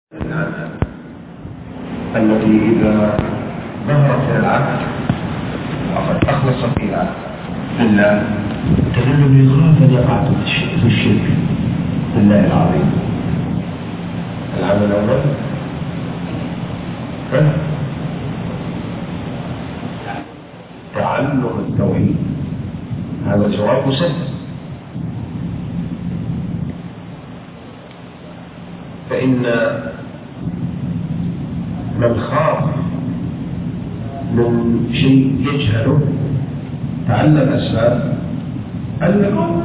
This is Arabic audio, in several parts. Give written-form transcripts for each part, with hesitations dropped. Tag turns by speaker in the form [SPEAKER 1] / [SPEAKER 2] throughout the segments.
[SPEAKER 1] التي إذا ظهرت في العبد وقد أخلص فيها لله تدل بإغراء فليقع في الشرك بالله العظيم. العمل الأول تعلم التوحيد، هذا جواب مسلم. فإن من خاف من شيء يجهله تعلم أسباب النقاط.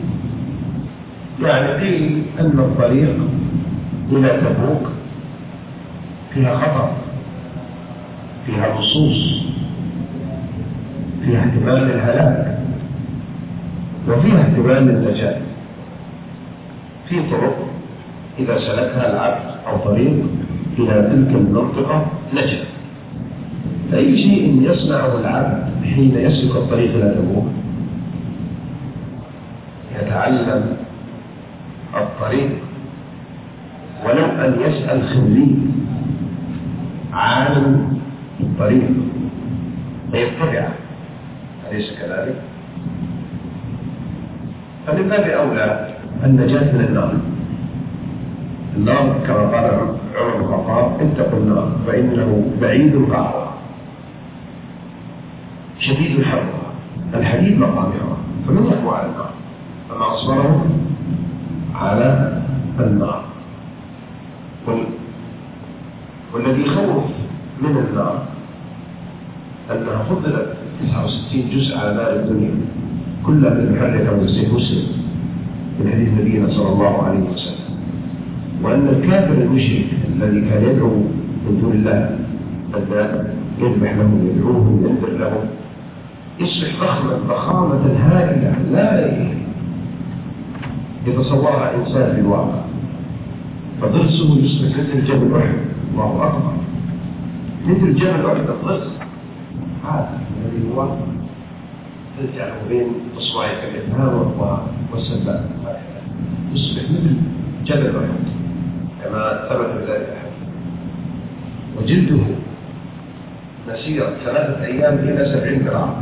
[SPEAKER 1] يعني قيل أن الطريق إلى تبوك فيها خطر، فيها لصوص، فيها احتمال الهلاك، وفيها احتمال النجاة. في طرق إذا سلكها العبد أو طريق إلى تلك المنطقة نجا. فأي شيء يصنعه العبد حين يسلك الطريق إلى تبوك يتعلم الطريق، ولو أن يسأل خبير عالم الطريق فيتبعه، أليس كذلك؟ فمن باب أولى النجاة من النار. النار كما قال عمر بن الخطاب: اتقوا النار فإنه بعيد قعرها شديد حرها الحديد مقامها. فمن يقوى على النار؟ فما أصبره على النار. والذي يخوف من النار أنها فضلت 69 جزء على نار الدنيا كلها بالمحرك من سيف مسلم من حديث نبينا صلى الله عليه وسلم. وأن الكافر المشرك الذي كان يدعو من دون الله أن يذبح لهم يدعوهم ينذر لهم يصبح ضخما ضخامة هائلة لا يتصورها إنسان في الواقع، فضرسه يصبح مثل جبل أحد. الله أكبر، مثل جبل أحد الضرس هذا الذي هو ترجع له بين أصبعك الإبهام والسبابة، يصبح مثل جبل أحد كما ثبت بذلك. وجلده مسيرة 3 أيام إلى 70 ذراع.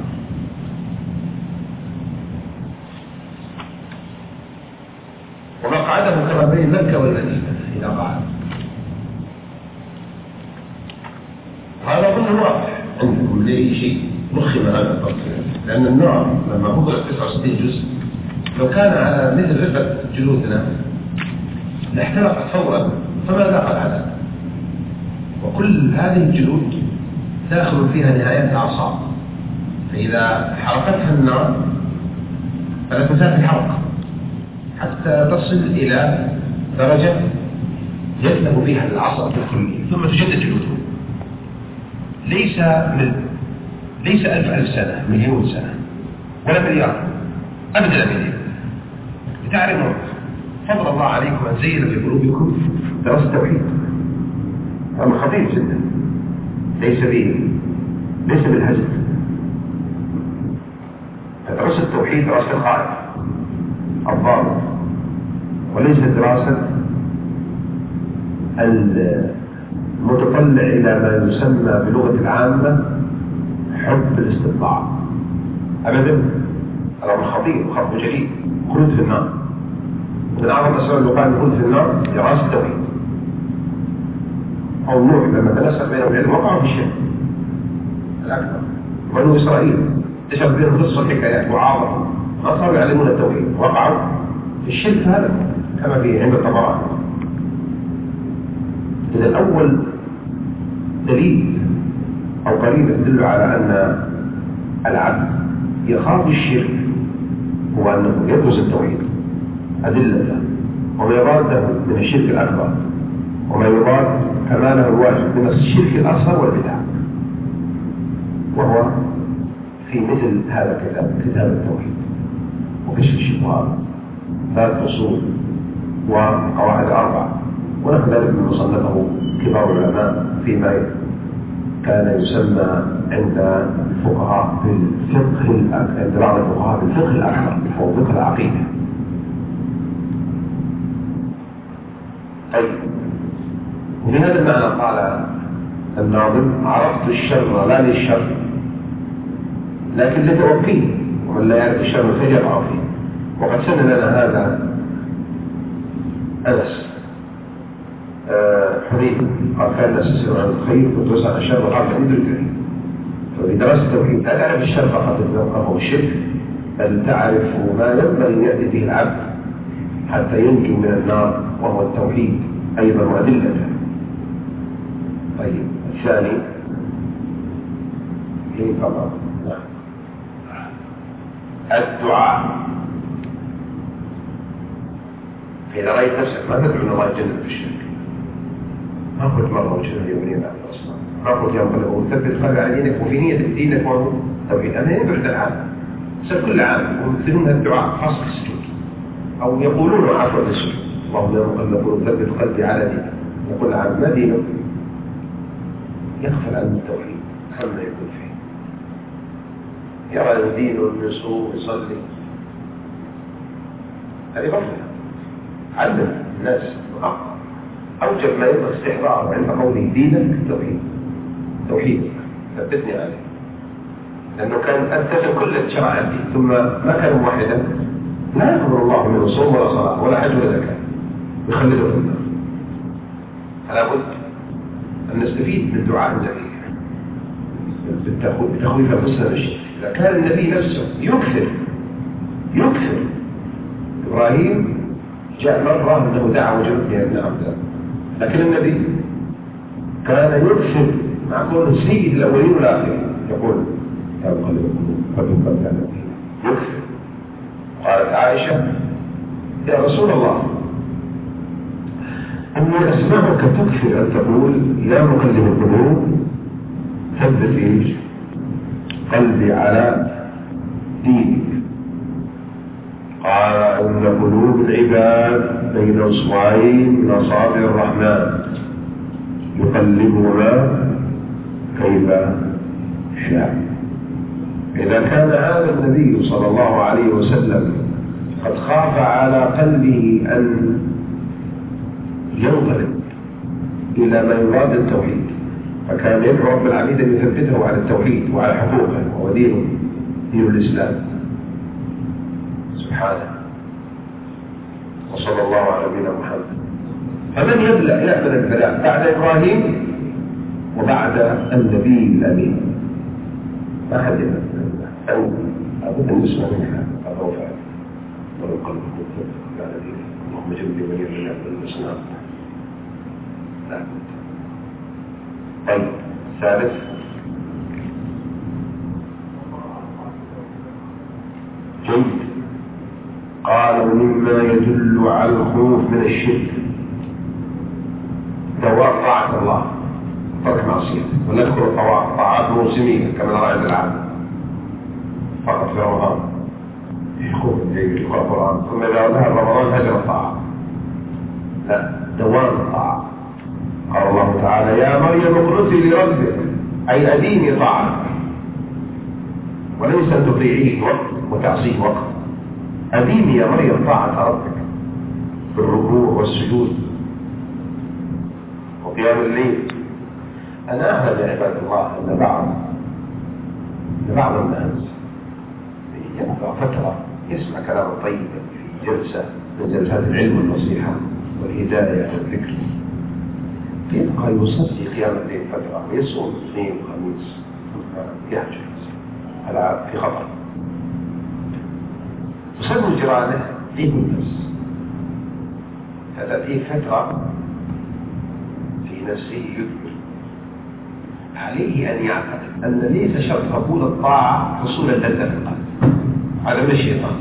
[SPEAKER 1] ومقعده كما بين مكة والمدينة إذا قعد. هذا ظن واضح عندكم لأي شيء مخم هذا التطبيق، لأن النار لما فضلت 69 جزء لو كان على مثل رفة جلودنا لاحترقت فورا، فما ذاق العذاب. وكل هذه الجلود داخل فيها نهايات الأعصاب، فإذا حرقتها النار فلا تزال الحرق حتى تصل إلى درجة يذهب فيها العصب بالكلية ثم تجدد جلوده. ليس ألف سنة، مليون سنة، ولا مليار، أبدا مليون. لتعلموا فضل الله عليكم أن زين في قلوبكم دراسة التوحيد. أمر خطير جدا، ليس بالهزل. دراسة التوحيد دراسة القائد الضابط، وليس دراسة المتطلع إلى ما يسمى بلغة العامة حب الاستطلاع. أبدا، الأمر خطير وخطر جليل. خلود في النار من أعظم أسباب الوقوع الخلود في النار دراسة التوحيد. أو نوح لما تنسق بينهم العلم وقعوا في الشرك الأكبر. بنو إسرائيل تشبه بينهم قصة حكايات وعاظمة، ما صاروا يعلمون التوحيد، وقعوا في الشرك هذا كما في عند الطبراني. إذا الأول دليل أو قريبة تدل على أن العبد يخاف الشرك هو أنه يدرس التوحيد أدلته وما يراده من الشرك الأكبر وما يراد كماله الواجب من الشرك الأصغر والبدع. وهو في مثل هذا كتاب التوحيد وكشف الشبهات، 3 أصول وقواعد 4، ونحو ذلك من مصنفه كبار العلماء فيما كان يسمى عند الفقهاء بالفقه، عند بعض الفقهاء بالفقه الأكبر أو فقه العقيدة. طيب، وفي هذا المعنى قال الناظم: عرفت الشر لا للشر لكن لتوقيه، ومن لا يعرف الشر فيقع فيه. وقد سن لنا هذا أنس حنين قال: كان الناس يسألون عن الخير كنت أسأل عن الشر وقال فإن دركني. ففي دراسة التوحيد لا تعرف الشر فقط أو الشرك، بل تعرف ما ينبغي أن يأتي به العبد حتى ينجو من النار، وهو التوحيد أيضا وأدلته. طيب الثاني طبعا الدعاء. إذا رأيت نفسك ما تدعو أن الله يجنب بالشرك، ما قلت مرة وجهة يومين بعد الأصلاح، ما قلت يوم قلبه وثبت قلب على دينك وفي نية دينك وهو توحيد. أنا يبعد العام سر كل عام ويمثلون الدعاء خاصة السجود، أو يقولون عفوا السجود: اللهم يا مقلب وثبت قلبي على دينك. يقول عام ما دينك؟ يغفل عن التوحيد عما يكون فيه، يرى الدين والنصوص ويصلي، هذه غفلة. علم الناس أوجب ما يبقى استحضار عند قوله دينك توحيد ثبتني عليه، لأنه كان أتفق كل الشرائع الدين ثم ما كان موحدا لا يقبل الله منه صوم ولا صلاة ولا حج ولا زكاة، يخلده في النار. فلا بد أن نستفيد من دعاء النبي بتخويف أنفسنا من الشرك. إذا كان النبي نفسه يكثر إبراهيم جاء مرة أنه دعا وجنبني يا ابن عبد، لكن النبي كان يكثر مع كونه سيد الأولين والآخرين يقول: يا مقلب القلوب ثبت على دينك. يكثر. قالت عائشة: يا رسول الله أني أسمعك تكثر أن تقول يا مقلب القلوب ثبت قلبي على دينك. قال: أن قلوب العباد بين أصبعين من أصابع الرحمن يقلبهما كيف شاء. إذا كان هذا النبي صلى الله عليه وسلم قد خاف على قلبه أن ينقلب إلى ما يراد التوحيد، فكان يدعو رب العبيد أن يثبته على التوحيد وعلى حقوقه، وهو دين الإسلام سبحانه. وصلى الله على نبينا محمد. فمن يأمن البلاء بعد إبراهيم وبعد النبي الأمين؟ ما حد يأمن البلاء أو أبدا أن نسمع منها الروفة ولو قلب بعد ذلك: اللهم جنبي من يمنع من الإسلام. لا بد. طيب ثالث جيد. قال: مما يدل على الخوف من الشرك دوام طاعة الله ترك معصيته، ونذكر طاعات موسمية كما نرى عند العام فقط في رمضان يخوف الليل يقرأ القرآن، ثم إذا ذهب رمضان هجر الطاعة. لا، دوام الطاعة. قال الله تعالى: يا مريم اقنتي لربك، أي أديني طاعتك، وليس أن تطيعيه وقت وتعصيه وقت. أديني يا مريم طاعة ربك بالركوع والسجود وقيام الليل. أنا أعلم يا عباد الله أن بعض الناس يبقى فترة يسمع كلام طيب في جلسة من جلسات العلم والنصيحة والهداية والذكر، يبقى يصلي قيام الليل فترة ويصوم اثنين وخميس يهجر في خطر. تصل جيرانه دين النفس، فتأتيه فترة في نفسه يكبر. عليه أن يعتقد أن ليس شرط قبول الطاعة حصول اللذة في القلب، هذا من الشيطان،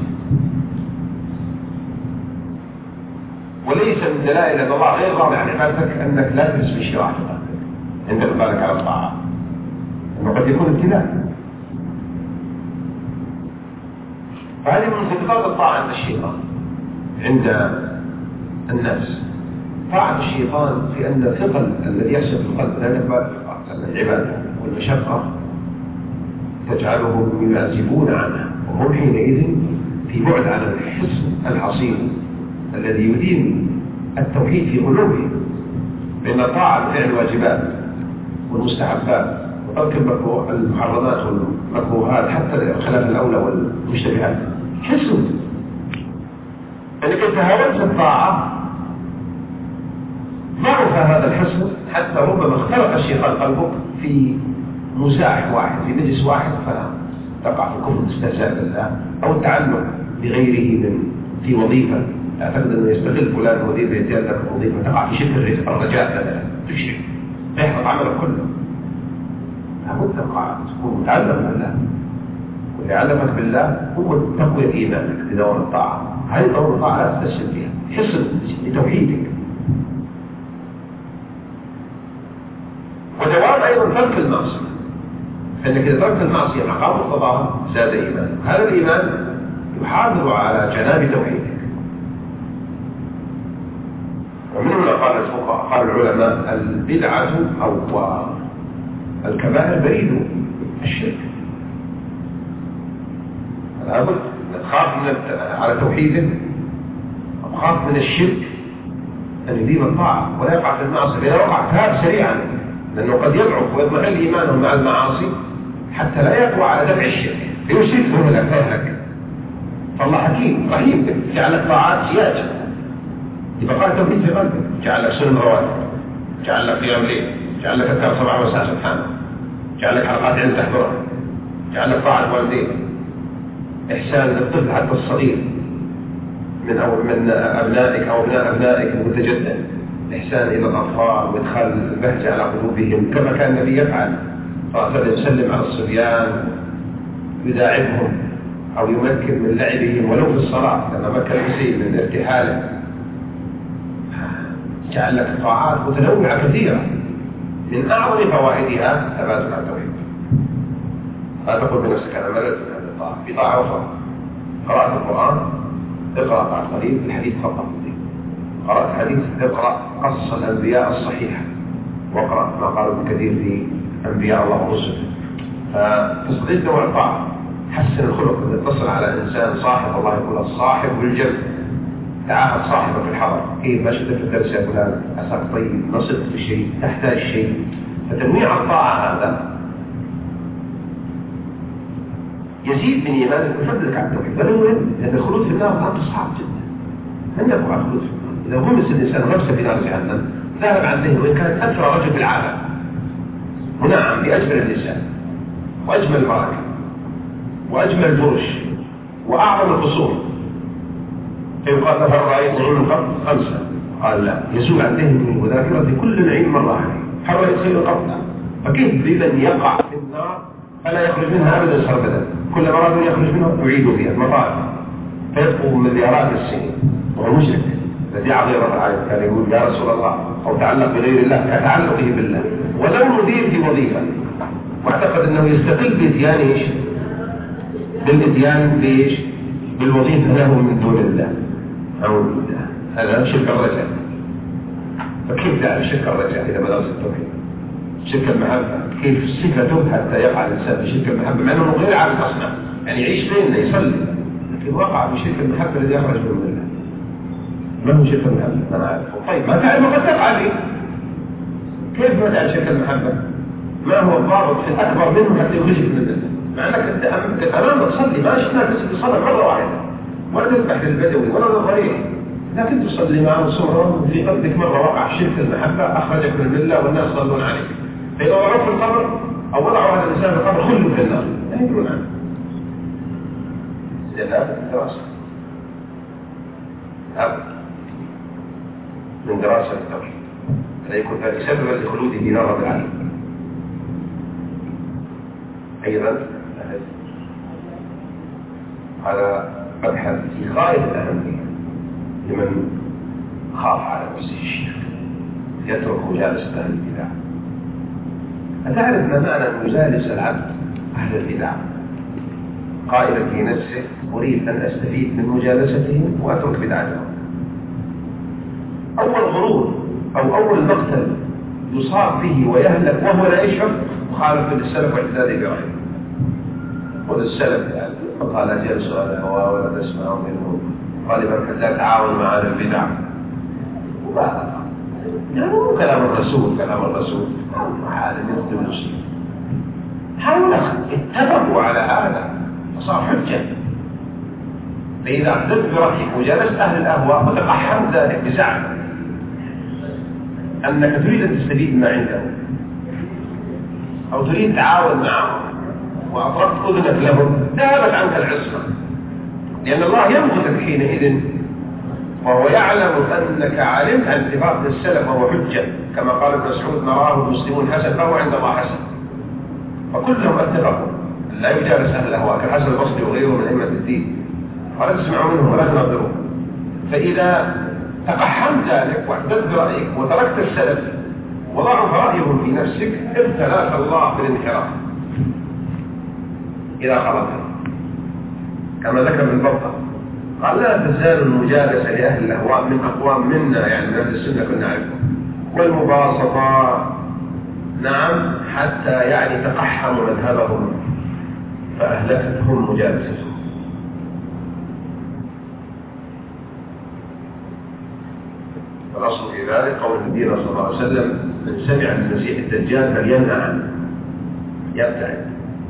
[SPEAKER 1] وليس من دلائل أن الله غير راضي عن عبادتك أنك لا تجلس بشراع في قلبك عند إقبالك على الطاعة، أنه قد يكون ابتلاء. فهذه من صفات الطاعة عند الشيطان عند الناس. طاعة الشيطان في أن الثقل الذي يحصل في القلب لا يقبل العبادة والمشقة تجعلهم يعزفون عنها، وهم حينئذ في بعد عن الحصن الحصين الذي يدين التوحيد في قلوبهم. بين الطاعة فعل الواجبات والمستحبات وترك المحرمات والمكروهات حتى خلاف الأولى والمشتبهات حسن أنك أنت هاولت الطاعة ضعف هذا الحسن حتى ربما اخترق الشيطان قلبك في مزاح واحد في مجلس واحد فلا تقع في كفر استهزاء بالله أو التعلق بغيره في وظيفة تعتقد أنه يستغل فلان وظيفة يتيان لك وظيفة تقع في شبه الرجاء مثلا تشرك يحبط عملك كله لابد تكون متعلق بالله واللي علمك بالله هو تقوية إيمانك بدور الطاعة هذه دور الطاعة لا تستشهد فيها حصن لتوحيدك ودوام أيضا ترك المعصية فإنك إذا تركت المعصية مع قام الطبعا زاد إيمان هذا الإيمان يحافظ على جناب توحيدك ومن هنا قال العلماء البدعة أو الكبائر بريد الشرك لابد تخاف على توحيدك أو خاف من الشرك أن يديم الطاعة ولا يقع في المعصية فإذا وقع تاب سريعا لأنه قد يضعف ويضمحل إيمانه مع المعاصي حتى لا يقوى على دفع الشرك فيشركهم الأهلك فالله حكيم رحيم جعل لك طاعات سياجة يبقى قال توحيد في قلبك جعل لك سنن رواتب جعل لك قيام ليل جعل لك أذكار صباح ومساء سبحانه جعل لك حلقات علم تحضرها جعل لك طاعة والدين إحسان للطفل حتى الصغير من أبنائك أو أبناء أبنائك المتجدد الإحسان إلى الأطفال وإدخال البهجة على قلوبهم كما كان النبي يفعل يسلم على الصبيان يداعبهم أو يمكن من لعبهم ولو في الصلاة لما مكن المسيح من ارتحاله جعل لك طاعات متنوعة كثيرة من أعظم فوائدها ثبات على التوحيد لا تقول بنفسك أنا مللت من هذه الطاعة في طاعة أخرى قرأت القرآن اقرأ بعد قليل الحديث فقط قرأت حديث اقرأ قصص الأنبياء الصحيحة واقرأ ما قال ابن كثير في أنبياء الله ورسله فتستطيع نوع الطاعة حسن الخلق اتصل على إنسان صاحب الله يقول الصاحب بالجنة تعاهد صاحبك في الحضر كيف ما شفت في الدرس يا فلان عساك طيب نصدت في شيء تحتاج شيء فتنويع الطاعة هذا يزيد من إيمانك ويفضلك على التوحيد بل هو لأن الخلود في النار أنت صعب جدا من يقع الخلود في النار إذا غمس الإنسان غمسة في نار جهنم ذهب عن ذهنه وإن كانت أثرى رجل في العالم منعم بأجمل اللسان وأجمل البركة وأجمل الفرش وأعظم الخصوم فيقال له رأيت نعيم القبر 5 قال لا يزول عن ذهنه وذاكرة كل نعيم مرة عليه حرى يدخل القبر فكيف بمن يقع في النار فلا يخرج منها أبدا سربدا كل مرة يخرج منها يعيد فيها المطاعم فيبقوا مليارات السنين وهو مشرك الذي عظيم العالم كان يقول يا رسول الله أو تعلق بغير الله كتعلقه بالله ولو مدير في وظيفة واعتقد أنه يستقل بإتيان إيش بالإتيان بإيش بالوظيفة له من دون الله أعوذ بالله هذا شرك الرجاء فكيف تعرف شرك الرجاء إذا مدرسة التوحيد شرك المحبة كيف صفته حتى يقع الإنسان بشرك المحبة مع أنه غير عارف أصلا يعني يعيش بيننا يصلي لكن وقع بشرك المحبة الذي يخرج من الله ما هو شرك المحبة أنا عارفه طيب ما تعرف قد تقع به كيف ما تعرف شرك المحبة ما هو الضابط في الأكبر منه حتى يخرجك من الله مع أنك أنت أمامك تصلي ما شفناك تصلي مرة واحدة ولا تذبح للبدوي ولا للغريب لكن تصلي معه صورة في قلبك مرة وقع شرك المحبة أخرجك من الله والناس صلون عليك فإذا وضعوا في القبر أو وضعوا هذا الإنسان في القبر خلوا في النار لا يدرون عنه لابد من دراسة لابد من دراسة التوحيد لا يكون ذلك سببا لخلوده في نار رب العالمين أيضا هذا مبحث في غاية الأهمية لمن خاف على نفسه الشرك يترك مجالسة أهل البدع أتعرف ما معنى أن يجالس العبد أهل البدع قائلا في نفسه أريد أن أستفيد من مجالستهم وأترك بدعتهم أول غرور أو أول مقتل يصاب به ويهلك وهو لا يشعر مخالف للسلف واعتداده برأيه وللسلف يعني فقال لا جلسوا على الهواء ولا تسمعوا منه غالبا لا تعاون مع أهل البدع مبالغة يعني كلام الرسول هذا يخدم المسلم. هؤلاء اتفقوا على هذا فصار حجة. فإذا اعتدت برأيك وجلست أهل الأهواء وتقحمت ذلك بزعم أنك تريد أن تستفيد ما عندهم أو تريد تعاون معهم وأطرقت أذنك لهم، ذهبت عنك العصمة، لأن الله ينقذك حينئذ وهو يعلم أنك علمت عن اتفاق السلف وهو حجة، كما قال ابن مسعود: ما راه المسلمون حسن فهو عند الله حسن. فكلهم اتفقوا لا يجالس أهل الأهواء كالحسن البصري وغيره من أئمة الدين، ولا تسمعوا منهم ولا تنظروا. فإذا تقحمت ذلك واعتدت برأيك وتركت السلف وضعف رأيهم في نفسك، ابتلاك الله بالانحراف إذا خلقت، كما ذكر ابن بطة قال: لا تزال المجالسة لأهل الأهواء من أقوام منا، يعني من أهل السنة كنا نعرفهم، والمباسطة نعم حتى يعني تقحموا مذهبهم فأهلكتهم مجالستهم. والأصل في ذلك قول النبي صلى الله عليه وسلم: من سمع بالمسيح الدجال فليمنع عنه، يبتعد،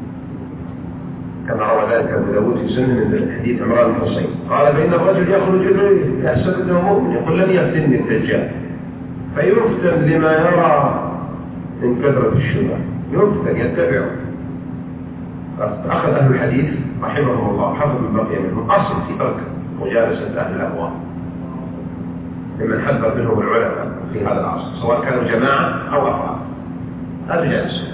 [SPEAKER 1] كما روى ذلك أبو داود في سنة من حديث عمران بن حصين قال: فإن الرجل يخرج إليه يحسب أنه مؤمن يقول: لن يفتني الدجال، فيفتن لما يرى من كثرة الشبه، يفتن يتبعه. أخذ أهل الحديث رحمهم الله حفظ من بقي منهم أصل في ترك مجالسة أهل الأهواء ممن حذر منهم العلماء في هذا العصر، سواء كانوا جماعة أو أفراد، لا تجالسوا.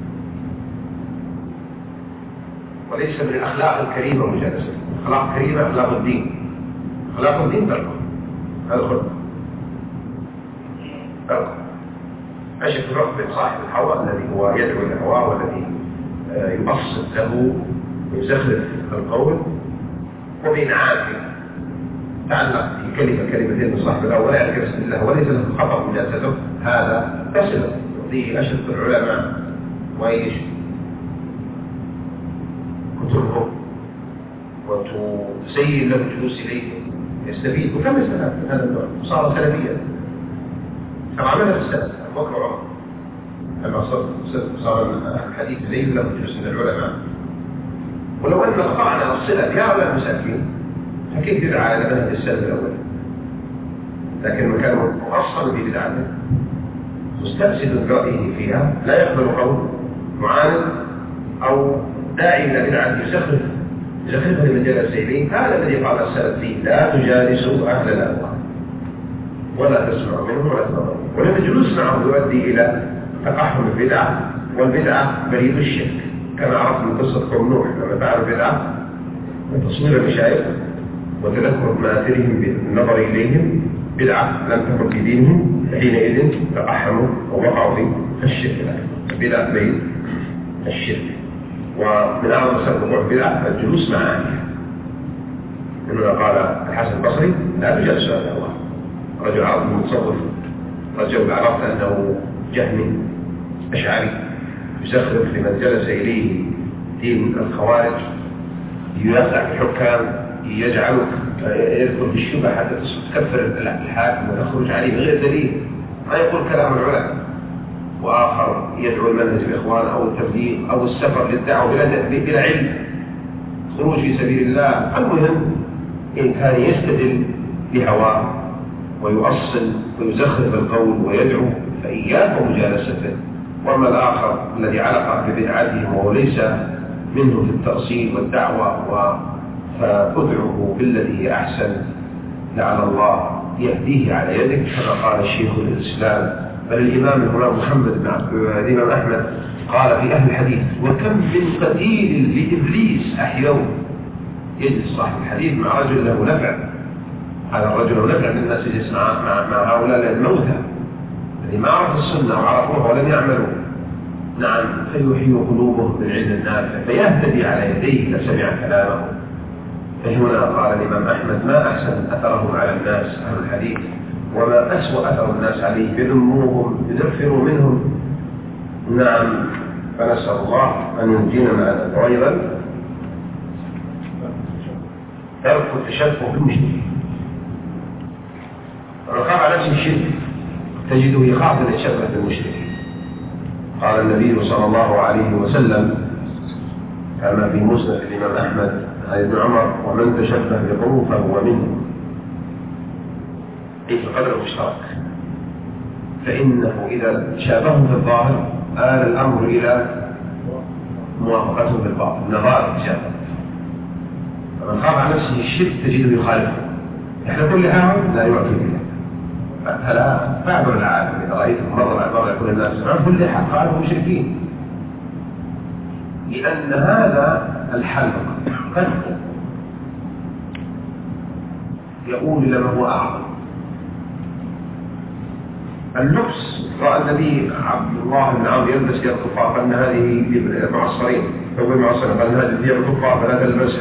[SPEAKER 1] وليس من الأخلاق الكريمة مجالسة. أخلاق كريمة أخلاق الدين، أخلاق الدين تركه، هذا خلق تركه. أشد الفرق بين صاحب الهوى الذي هو يدعو الهوى والذي يبسط له ويزخرف القول، وبين عاقل تعلق في كلمتين من صاحب الهوى لا يذكر اسم الله وليس له خطأ مجالسته، هذا تصل به أشد العلماء وإيش كتبهم وتسير له الجلوس إليه يستفيد. وكم يستفاد من هذا النوع؟ صار سلفيا كما عملها السلف أبو بكر وعمر، لما صار الحديث زين له الجلوس من العلماء. ولو أن قطعنا الصلة بهؤلاء المساكين فكيف بدعة على منهج السلف الأول؟ لكن من كان مؤصلا في بدعته مستفسد برأيه فيها لا يقبل قول معاند أو داعي إلى بدعة يزخرفها لمن جلس إليه، هذا الذي قال السلف فيه: لا تجالسوا أهل الأهواء ولا تسمعوا منهم ولا تنظروا. ولما الجلوس معهم يؤدي إلى تقحم البدعة، والبدعة بريد الشرك، كما عرفت من قصة قوم نوح لما فعلوا بدعة من تصوير المشايخ وتذكر مآثرهم بالنظر إليهم بدعة لم تكن في دينهم، فحينئذ تقحموا ووقعوا في الشرك. البدعة بريد الشرك. ومن أعظم سبب وقوع البدعة الجلوس مع أهلها. إنما قال الحسن البصري: لا تجالسوا أهل الأهواء. رجل عربي متصوف، رجل عرفت أنه جهمي أشعري يزخرف لمن جلس إليه دين الخوارج، يوقع الحكام، يجعلك يذكر بالشبه حتى تكفر الحاكم وتخرج عليه بغير دليل، ما يقول كلام العلماء. وآخر يدعو المنهج الإخوان أو التبليغ أو السفر للدعوة بلا علم، خروج في سبيل الله. المهم إن كان يستدل بهواه ويؤصل ويزخرف القول ويدعو فإياك مجالسته. وأما الآخر الذي علق ببدعته وهو ليس منه في التأصيل والدعوة فأدعه بالذي هي أحسن لعل الله يهديه على يدك، كما قال الشيخ الإسلام بل الإمام الغلام محمد بن الإمام أحمد قال في أهل الحديث: وكم من قتيل لإبليس أحيوه. يجلس صاحب الحديث مع رجل له نفع، هذا الرجل له نفع من الناس يجلس مع هؤلاء الموتى الذي ما عرفوا السنة وعرفوها ولم يعملوا، نعم، فيحيي قلوبهم بالعلم النافع فيهتدي على يديه إذا سمع كلامه. فهنا قال الإمام أحمد: ما أحسن أثرهم على الناس أهل الحديث، وما أسوأ أثر الناس عليه، يذموهم يذفروا منهم. نعم، فنسأل الله أن ينجينا مع ذلك. وأيضا ترك التشبه بالمشركين، والرقابة على نفس الشرك تجده يخاف من الشبهة بالمشركين. قال النبي صلى الله عليه وسلم كما في مسند الإمام أحمد عن ابن عمر: ومن تشبه بقوم فهو منه، أي في قدر المشترك، فإنه إذا شابههم في الظاهر آل الأمر إلى موافقتهم في الباطن، نظائر الشابه. فمن خاف عن نفسه الشرك تجده يخالفه. إحنا كل هذا لا يعطي به، فلا فاعبر العالم إذا رأيتم مرة بعد مرة يقول الناس عن كل حق خالفوا مشركين، لأن هذا الحلق قد يقول إلى ما هو أعظم. اللبس، رأى النبي عبد الله بن عمرو يلبس ثياب الكفار، فإن هذه معصرين، ثوب معصرين، فإن هذه ثياب الكفار فلا تلبسها.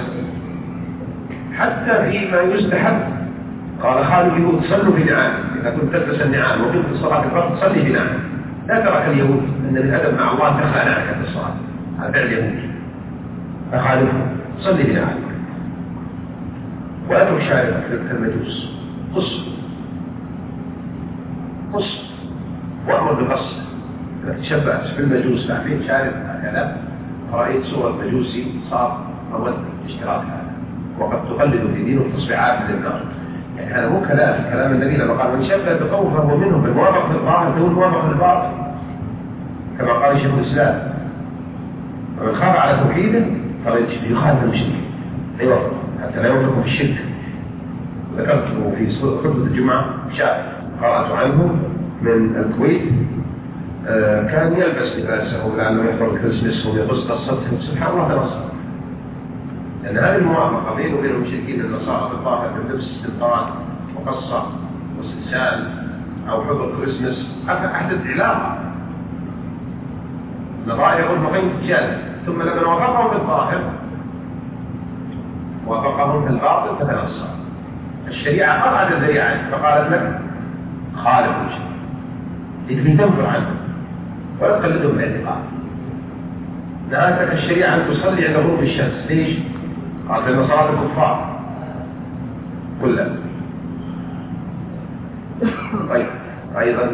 [SPEAKER 1] حتى فيما يستحب قال خالد اليهود: صلوا بنعال، إذا كنت تلبس النعال وقمت في الصلاة الفرض صلي بنعال. لا ترك اليهود أن الأدب مع الله تخلع نعلك في الصلاة، هذا فعل اليهود، فخالفه صلي بنعال. وأترك شاربك كالمجوس، قص وأمر بقص. تشبهت بالمجوس فاهمين شارب هكذا، رأيت صورة مجوسي صار أود اشتراك هذا، وقد تقلد في دينه التصبيحات للنار. يعني هذا مو كلام النبي لما قال: من شبه بقوم فهو منهم، بالموافق للظاهر دون موافق للباطن، كما قال شيخ الإسلام: ومن خاف على توحيده فيخالف المشرك، أيوة، حتى لا يوفقهم في الشرك. ذكرته في خطبة الجمعة شاب قرأت عنه من الكويت، كان يلبس لباسه لأنه يحضر الكريسماس ويقص قصته، سبحان الله تنصر. لأن هذه الموافقة بينه وبين المشركين النصارى بالظاهر من لبس استنطان وقصة وسلسال أو حضور كريسماس أحدث علاقة نظائر يقول مقيم تجاري، ثم لما وافقهم بالظاهر وافقهم في الباطل فتنصر. الشريعة قطعت الذريعة فقالت لك: خالف المشرك، لكي تنفر عنه ولا تقلدهم بالاعتقاد. نهايتك الشريعة أن تصلي عند غروب الشمس، ليش؟ قال: لأن صلاة الكفار كلها. طيب، أيضا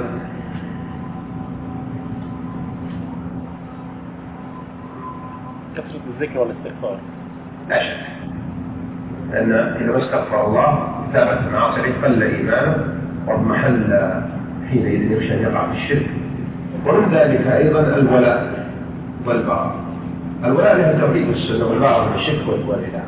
[SPEAKER 2] كثرة الذكر والاستغفار
[SPEAKER 1] لا شك، لأن إذا ما استغفر الله ثابت المعاصي قل إيمانه واضمحل حينئذ يخشى أن يقع في الشرك. ومن ذلك أيضا الولاء والبراء. الولاء له توحيد السنة، والبراء من الشرك والولاء.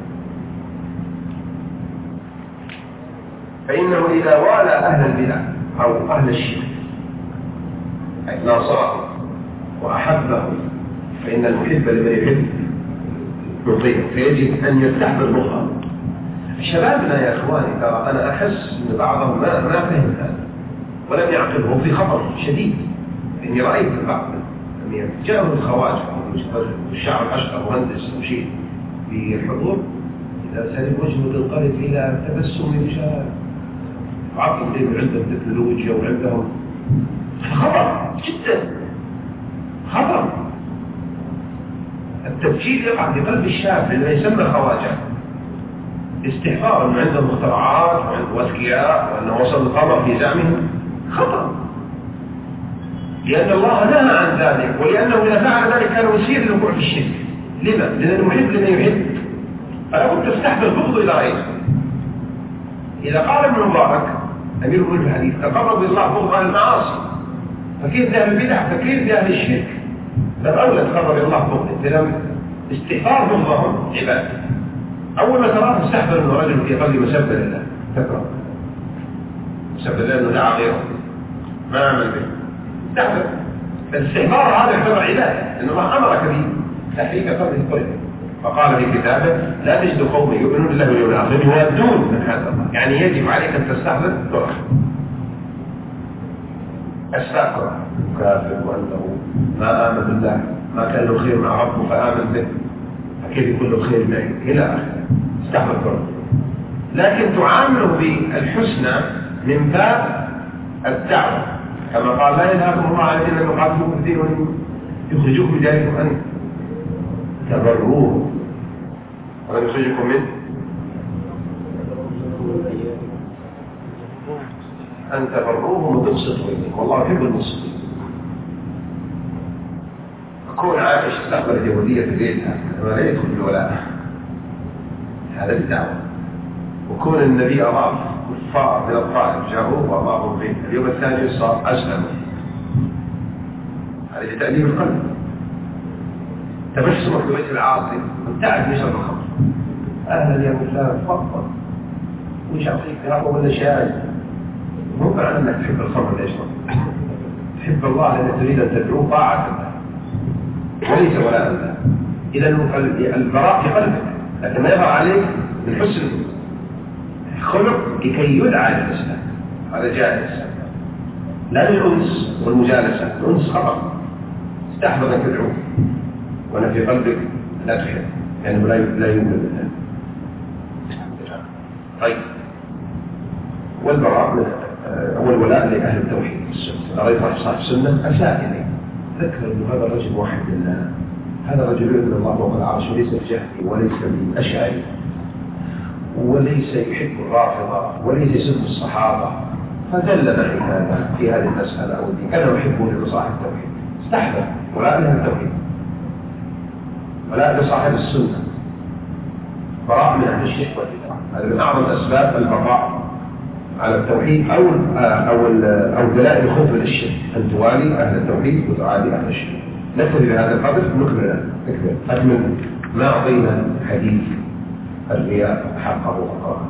[SPEAKER 1] فإنه إذا والى أهل البدع أو أهل الشرك أي ناصرهم وأحبهم، فإن المحب لمن يحب يطيع، فيجب أن يستحضر بغضه. شبابنا يا إخواني ترى أنا أحس أن بعضهم ما فهم هذا ولم يعقله، في خطر شديد. إني رأيت البعض جاءوا الخواجة والشعر الأشقر مهندس أو شيء في الحضور، إذا سلم وجهه تنقلب إلى تبسم شاب عقل لهم عندهم تكنولوجيا وعندهم خطر جدا، خطر. التفجير يقع في قلب الشاب لما يسمى خواجة، استحقاق أنه عندهم مخترعات وعنده أذكياء وأنه وصل القمر في زعمهم، خطر. لأن الله نهى عن ذلك، ولأنه إذا فعل ذلك كان يسير للوقوع في الشرك. لما؟ لأن المحب لمن يحب، فلا بد تستحضر البغض إلى غيره. إذا قال ابن مبارك أمير المؤمنين في الحديث: تقرب الله بغض عن المعاصي، فكيف ذهب البدع، فكيف ذهب الشرك؟ فالأولى تقرب الله بغض، إذا استغفار بغضهم عبادة. أول ما تراه تستحضر أنه رجل في قلبه مسبة لله، تكره مسبة لله أنه دعا غيره ما آمن به، تحضر. فالاستغفار هذا يعتبر عبادة، لأن الله أمرك به تحريك قلبه. فقال في كتابه: لا تجد قوم يؤمنون بالله واليوم الآخر يودون من هذا الله. يعني يجب عليك أن تستحضر دعاء أستغفر كافر وأنه ما آمن بالله، ما كان له خير مع ربه فآمن به، فكيف يكون له خير معي إلى آخره. استحضر دعاء، لكن تعامله بالحسنى من باب الدعوة، كما قال: لا ينهاكم الله عن الذين يقاتلوكم في الدين ويخرجوكم من دياركم أن تبروه ولم يخرجكم منه. أن تبروهم وتقسطوا إليهم، والله يحب المقسطين. كون عائشة استقبلت يهودية في بيتها لا يدخل بالولاء، هذا بدعوة. وكون النبي أضاف كفار من الطائف جاءوه وأضافوا به، اليوم الثاني صار أسلموا، هذا تأديب القلب. تبسمك بوجه العاصي وابتعد من شر الخمر، أهلا يا فلان تفضل، وش أعطيك قهوة ولا شاي؟ مو معنى أنك تحب الخمر يشرب، تحب الله لأنك تريد أن تدعوه طاعة الله وليس ولاء الله. إذا البراء في قلبك، لكن ما يظهر عليك من حسن خلق لكي يدعى للإسلام، هذا جائز. لا للأنس والمجالسة، الأنس خطأ، استحضر أن تدعوه وأنا في قلبك لا تحب، لأنه لا يؤمن بالله. طيب، والبراء من والولاء لأهل التوحيد والسنة. رأيت واحد صاحب السنة أساء إليه، ذكر أن هذا الرجل واحد لله، هذا الرجل يؤمن الله فوق العرش وليس بجهمي وليس بأشعري وليس يحب الرافضة وليس يسب الصحابة، فدل معي هذا في هذه المسألة أو دي أنا أحبه لصاحب التوحيد. استحضر ولاء لأهل التوحيد، ولاء لصاحب السنة، براء من أهل الشرك والبدع. هذا من أعظم أسباب البقاء على التوحيد أو دلائل الخوف من الشرك، أن توالي أهل التوحيد وتعادي أهل الشرك. نكتفي بهذا القدر، نكمل أكمل ما أعطينا حديث الرياء حقه وقرأه.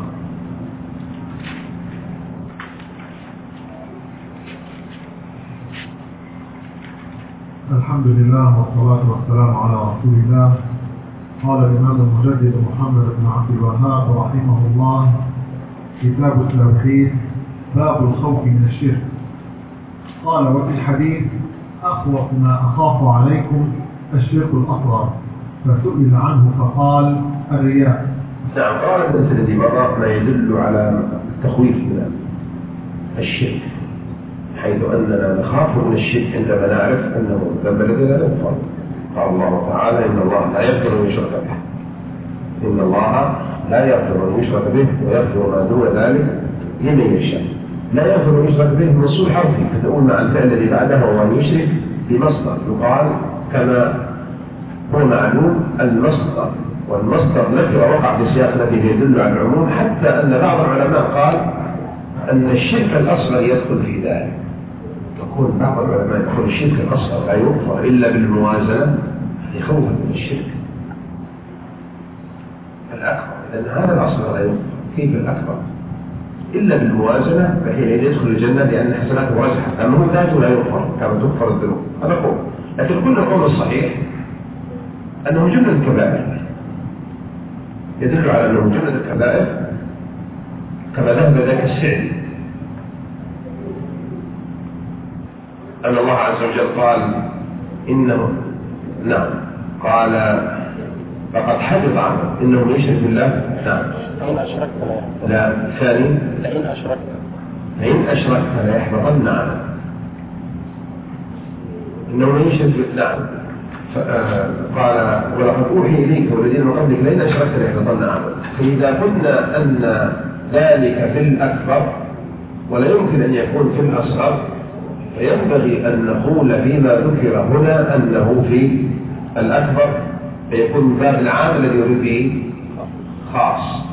[SPEAKER 3] الحمد لله والصلاة والسلام على رسول الله. قال الإمام المجدد محمد بن عبد الوهاب رحمه الله: كتاب التوحيد، باب الخوف من الشرك. قال: وفي الحديث: أخوف ما أخاف عليكم الشرك الأصغر، فسئل عنه فقال: الرياء.
[SPEAKER 1] نعم، قال الناس الذي مر ما يدل على التخويف من الشرك، حيث أننا نخاف من الشرك عندما نعرف أنه ذنب الذي لا يغفر. قال الله تعالى: إن الله لا يغفر أن يشرك به، إن الله لا يغفر أن يشرك به ويغفر ما دون ذلك لمن يشاء. لا يغفر أن يشرك به منصوب حرفي، فتقول مع الفعل الذي بعده وهو أن يشرك بمصدر، يقال كما هو معلوم المصدر، والمصدر نكرة وقع في سياق الذي يدل على العموم، حتى أن بعض العلماء قال أن الشرك الأصغر يدخل في ذلك. يقول بعض العلماء يقول الشرك الأصغر لا يغفر إلا بالموازنة لخوفا من الشرك الأكبر، لأن هذا الأصغر لا يغفر، كيف الأكبر؟ إلا بالموازنة، فحين يدخل الجنة لأن حسناته راجحة، أما هو ذاته لا يغفر كما تغفر الذنوب. هذا قول، لكن كل القول الصحيح أنه جملة الكبائر، يدل على أنه جملة الكبائر كما ذهب ذاك السعدي أن الله عز وجل قال إنه نعم قال فقد حدث عنه إنه من يشرك بالله. نعم،
[SPEAKER 2] لئن أشركت
[SPEAKER 1] لا ثاني لئن أشركت لا يحبطن عنه، إنه من يشرك بالله. قال ولقد أوحي إليك والذين من قبلك لئن أشركت لا يحبطن عنه. فإذا قلنا أن ذلك في الأكبر ولا يمكن أن يكون في الأصغر، فينبغي أن نقول فيما ذكر هنا أنه في الأكبر، فيكون باب العام الذي يريد به خاص.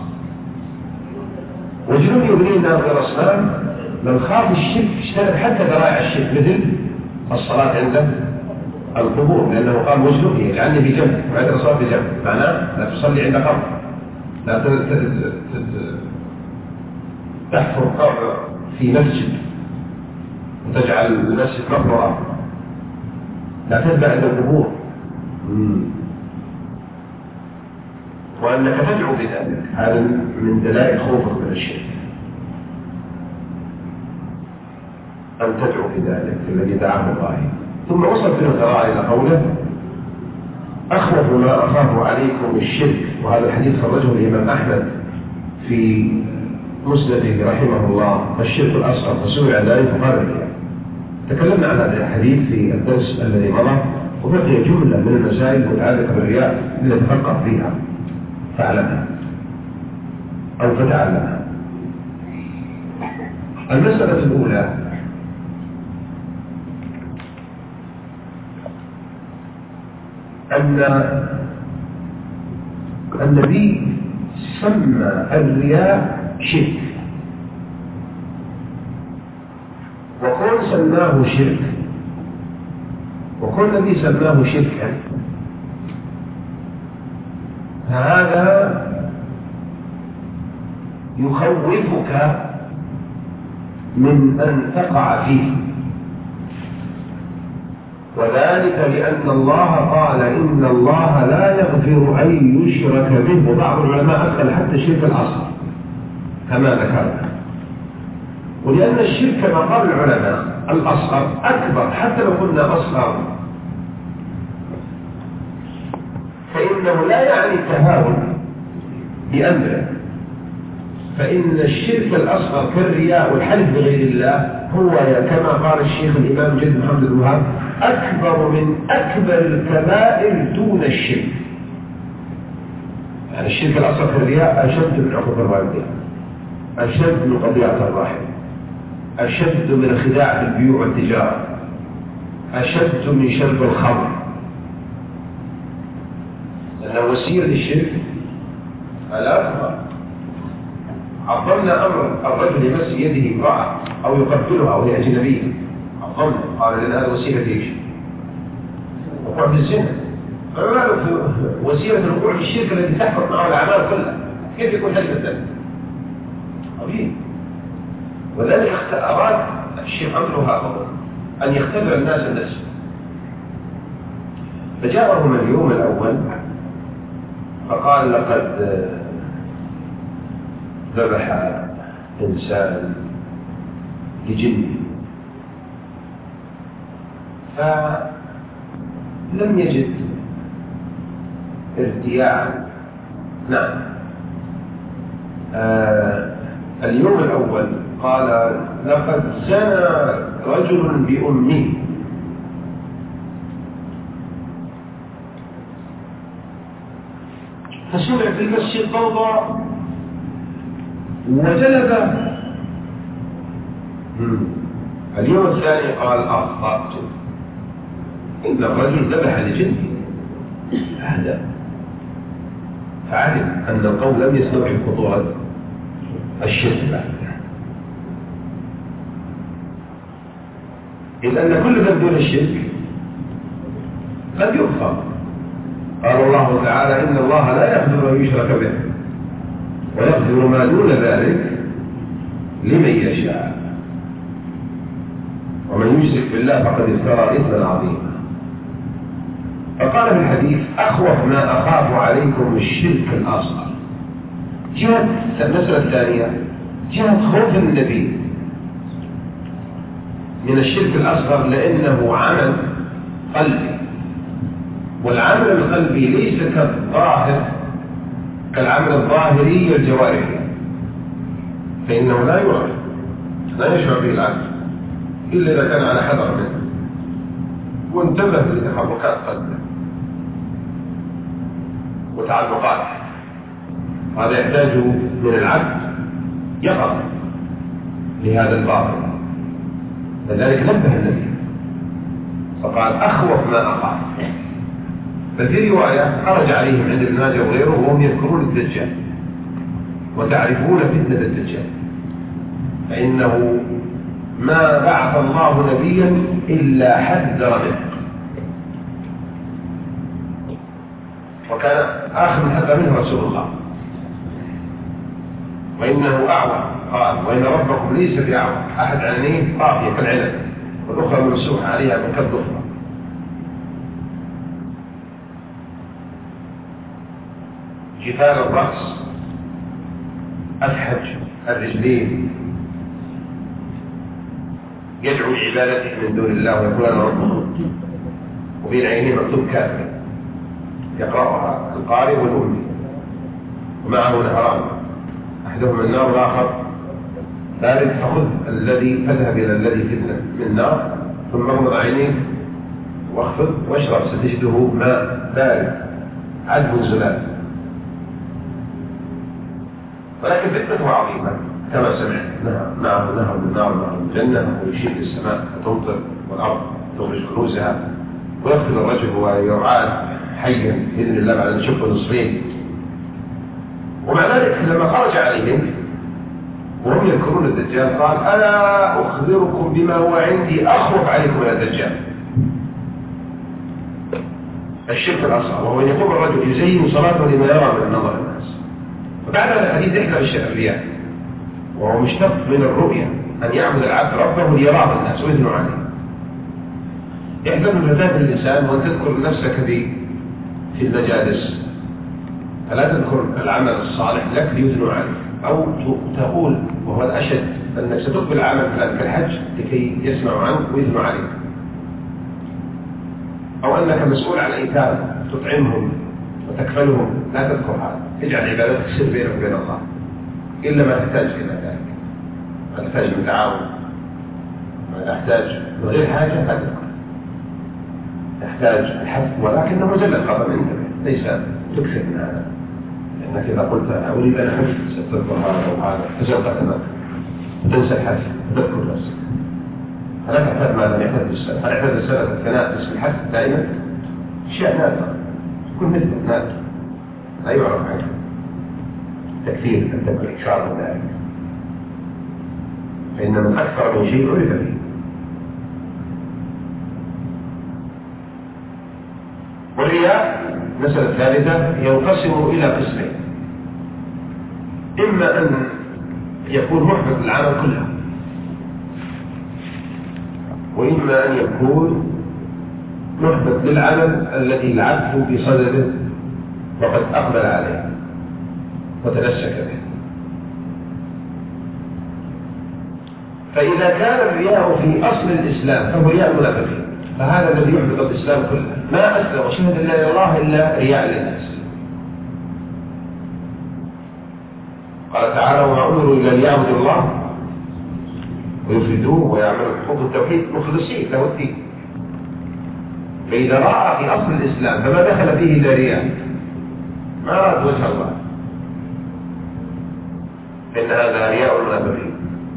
[SPEAKER 1] وجنود يبنين نار الأصنام من خاف الشرك اشتغل حتى ذرائع الشرك، مثل الصلاة عند القبور، لأنه قال وجنود يجعلني بجنب وعند الصلاة بجنب، معناه لا تصلي عند قبر، لا تحفر قبر في مسجد وتجعل المسجد مقبرة، لا تتبع عند القبور، وأنك تدعو بذلك، هذا من دلائل خوفك من الشرك، أن تدعو بذلك الذي دعاه الله. ثم وصل في القراءة إلى قوله: أخوف ما أخاف عليكم الشرك. وهذا الحديث خرجه الإمام أحمد في مسنده رحمه الله، الشرك الأصغر، فسئل عن ذلك فقال الرياء. تكلمنا عن هذا الحديث في الدرس الذي مضى، وبقي جملة من المسائل المتعلقة بالرياء التي تفقه فيها فعلمها أو فتعلمها. المسألة الأولى أن النبي سمى الرياء شرك، وكون سماه شرك وكون النبي سماه شركا فهذا يخوفك من أن تقع فيه، وذلك لأن الله قال إن الله لا يغفر أن يشرك به، وبعض العلماء أدخل حتى الشرك الأصغر كما ذكرنا، ولأن الشرك كما قال العلماء الأصغر أكبر، حتى لو قلنا أصغر فإنه لا يعني التهاون بأمره، فإن الشرك الأصغر كالرياء والحلف بغير الله هو كما قال الشيخ الإمام جد محمد الوهاب أكبر من أكبر الكبائر دون الشرك. يعني الشرك الأصغر كالرياء أشد من عقوق الوالدين، أشد من قضية الرحم، أشد من الخداع في البيوع والتجارة، أشد من شرب الخمر، لأن وسيلة الشرك الأكبر. عظمنا أمر الرجل يمس يده امرأة أو يقتلها أو هي أجنبية، عظمنا قال لأن هذا وسيلة إيش؟ وقوع في الزنا. فما بالك وسيلة الوقوع في الشرك التي تحفظ معه الأعمال كلها، كيف يكون حجم الذنب؟ عظيم. وذلك أراد الشيخ عبد الوهاب أن يختبر الناس النفس، فجاءهم اليوم الأول فقال لقد ذبح إنسان لجن، فلم يجد ارتياعا. نعم. اليوم الأول قال لقد زنى رجل بأمه، فسمع في المسجد ضوضاء وجلب. اليوم الثاني قال أخطأت، إن الرجل ذبح لجن، هذا فعلم أن القوم لم يستوعب خطورة الشرك، إذ أن كل ذنب دون الشرك قد يغفر. قال الله تعالى إن الله لا يغفر أن يشرك به ويغفر ما دون ذلك لمن يشاء، ومن يشرك بالله فقد افترى إثما عظيما. فقال في الحديث أخوف ما أخاف عليكم الشرك الأصغر. جهة المسألة الثانية جهة خوف النبي من الشرك الأصغر، لأنه عمل قلبي، والعمل القلبي ليس كالظاهر كالعمل الظاهري الجوارحي، فإنه لا يعرف، لا يشعر به العبد إلا إذا كان على حذر منه وانتبه لتحركات قلبه وتعلقاته. هذا يحتاج من العبد يقظ لهذا الباطل، لذلك نبه النبي فقال أخوف ما أخاف. ففي رواية خرج عليهم عند ابن ماجه وغيره وهم يذكرون الدجال وتعرفون فتنة الدجال، فإنه ما بعث الله نبيا إلا حذر منه، وكان آخر من حذر منه رسول الله. وإنه أعور، قال وإن ربكم ليس بأعور، أحد عينيه طافية كالعنب والأخرى ممسوحة عليها من كالضفرة. جفال الرأس، أفحج الرجلين، يدعو لعبادته من دون الله ويقول أنا ربه، وبين عينيه مكتوب كافر يقرأها القارئ والأمي، ومعه نهران أحدهما النار والآخر ثالث، فخذ الذي فاذهب إلى الذي في النار ثم اغمض عينيك واخفض واشرب ستجده ماء بارد عذب زلال. ولكن فتنته عظيمة، كما سمعت معه نهر من النار ونهر من الجنة، ويشير السماء فتمطر والأرض تخرج كنوزها، ويقتل الرجل ويرعاه حيا بإذن الله بعد أن يشق نصفين. ومع ذلك لما خرج عليهم وهم يذكرون الدجال قال: ألا أخبركم بما هو عندي أخوف عليكم من الدجال. الشرك الأصغر، وهو أن يقوم الرجل يزين صلاته لما يرى من نظر الناس. فبعد هذا الحديث إحدى الرياء، وهو مشتق من الرؤية، أن يعبد العبد ربه ليراه الناس ويثنوا عليه. إحدى من مفاتن الإنسان وأن تذكر نفسك في المجالس، فلا تذكر العمل الصالح لك ليثنوا عليه، أو تقول وهو الأشد أنك ستقبل عمل فلان كالحج لكي يسمعوا عنك ويثنوا عليك، أو أنك مسؤول عن أيتام تطعمهم وتكفلهم، لا تذكر هذا. اجعل عبادتك سر بينك وبين الله، إلا ما تحتاج إلى ذلك، ما تحتاج من تعاون، ما تحتاج من غير حاجة لا تذكر، تحتاج الحث ولكنه مجلد قدم انتبه، ليس تكثر من هذا، لأنك إذا قلت أريد أن أحث ستذكر هذا أو هذا تزل قدمك وتنسى الحث وتذكر نفسك. فلا تحتاج ما لم يحدث السنة. هل يحدث السنة الثناء باسم الحث دائما؟ أشياء نادرة تكون مثل نادر لا يعرف عنه تكثير الإكثار من ذلك، فإن من أكثر من شيء عرف به. والرياء المسألة الثالثة ينقسم إلى قسمين: إما أن يكون محبط للعمل كله، وإما أن يكون محبط للعمل الذي العبد في صدره وقد أقبل عليه وتمسك به. فإذا كان الرياء في أصل الإسلام فهو رياء المنافقين، فهذا الذي يحبط الإسلام كله. ما أسلم وشهد لا إله إلا الله إلا رياء للناس. قال تعالى: وما أمروا إلا ليعبدوا الله ويفردوه ويعملوا حقوق التوحيد مخلصين له الدين. فإذا رأى في أصل الإسلام فما دخل فيه إلا رياء، ما أراد وجه الله، فإن هذا رياء المنافقين.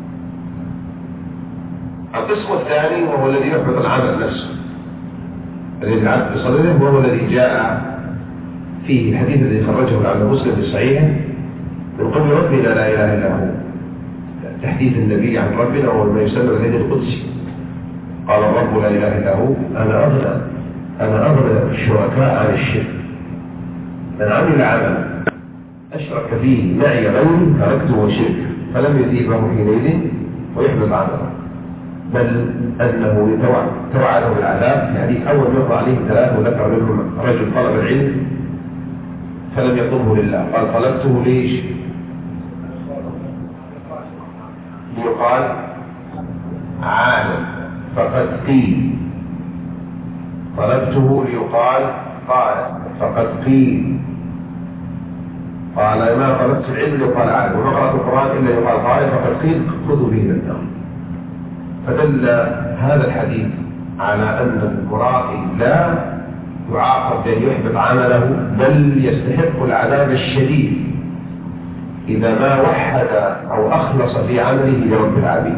[SPEAKER 1] القسم الثاني وهو الذي يحبط العمل نفسه، الذي العبد بصدره، وهو الذي جاء فيه الحديث الذي خرجه العبد مسلم في صحيحه من قول ربنا لا إله إلا هو، تحديث النبي عن ربنا وهو ما يسمى بالحديث القدسي. قال الرب لا إله إلا هو أنا أغنى الشركاء عن الشرك، من عمل عملا أشرك فيه معي غيري تركته وشرك فلم يثيبه في ليله ويحبط عمله، بل أنه توعده بالعذاب. في حديث أول يقضى عليه ثلاثة، وذكر منهم رجل طلب العلم فلم يطلبه لله، قال طلبته ليش؟ ليقال عالم فقد قيل، طلبته ليقال قال فقد قيل، قال ما طلبت العلم ليقال عالم، وما قرأت القرآن إلا يقال قال فقد قيل خذوا به من النار. فدل هذا الحديث على أن المرائي لا يعاقب بأن يحبط عمله، بل يستحق العذاب الشديد إذا ما وحد أو أخلص في عمله لرب العالمين.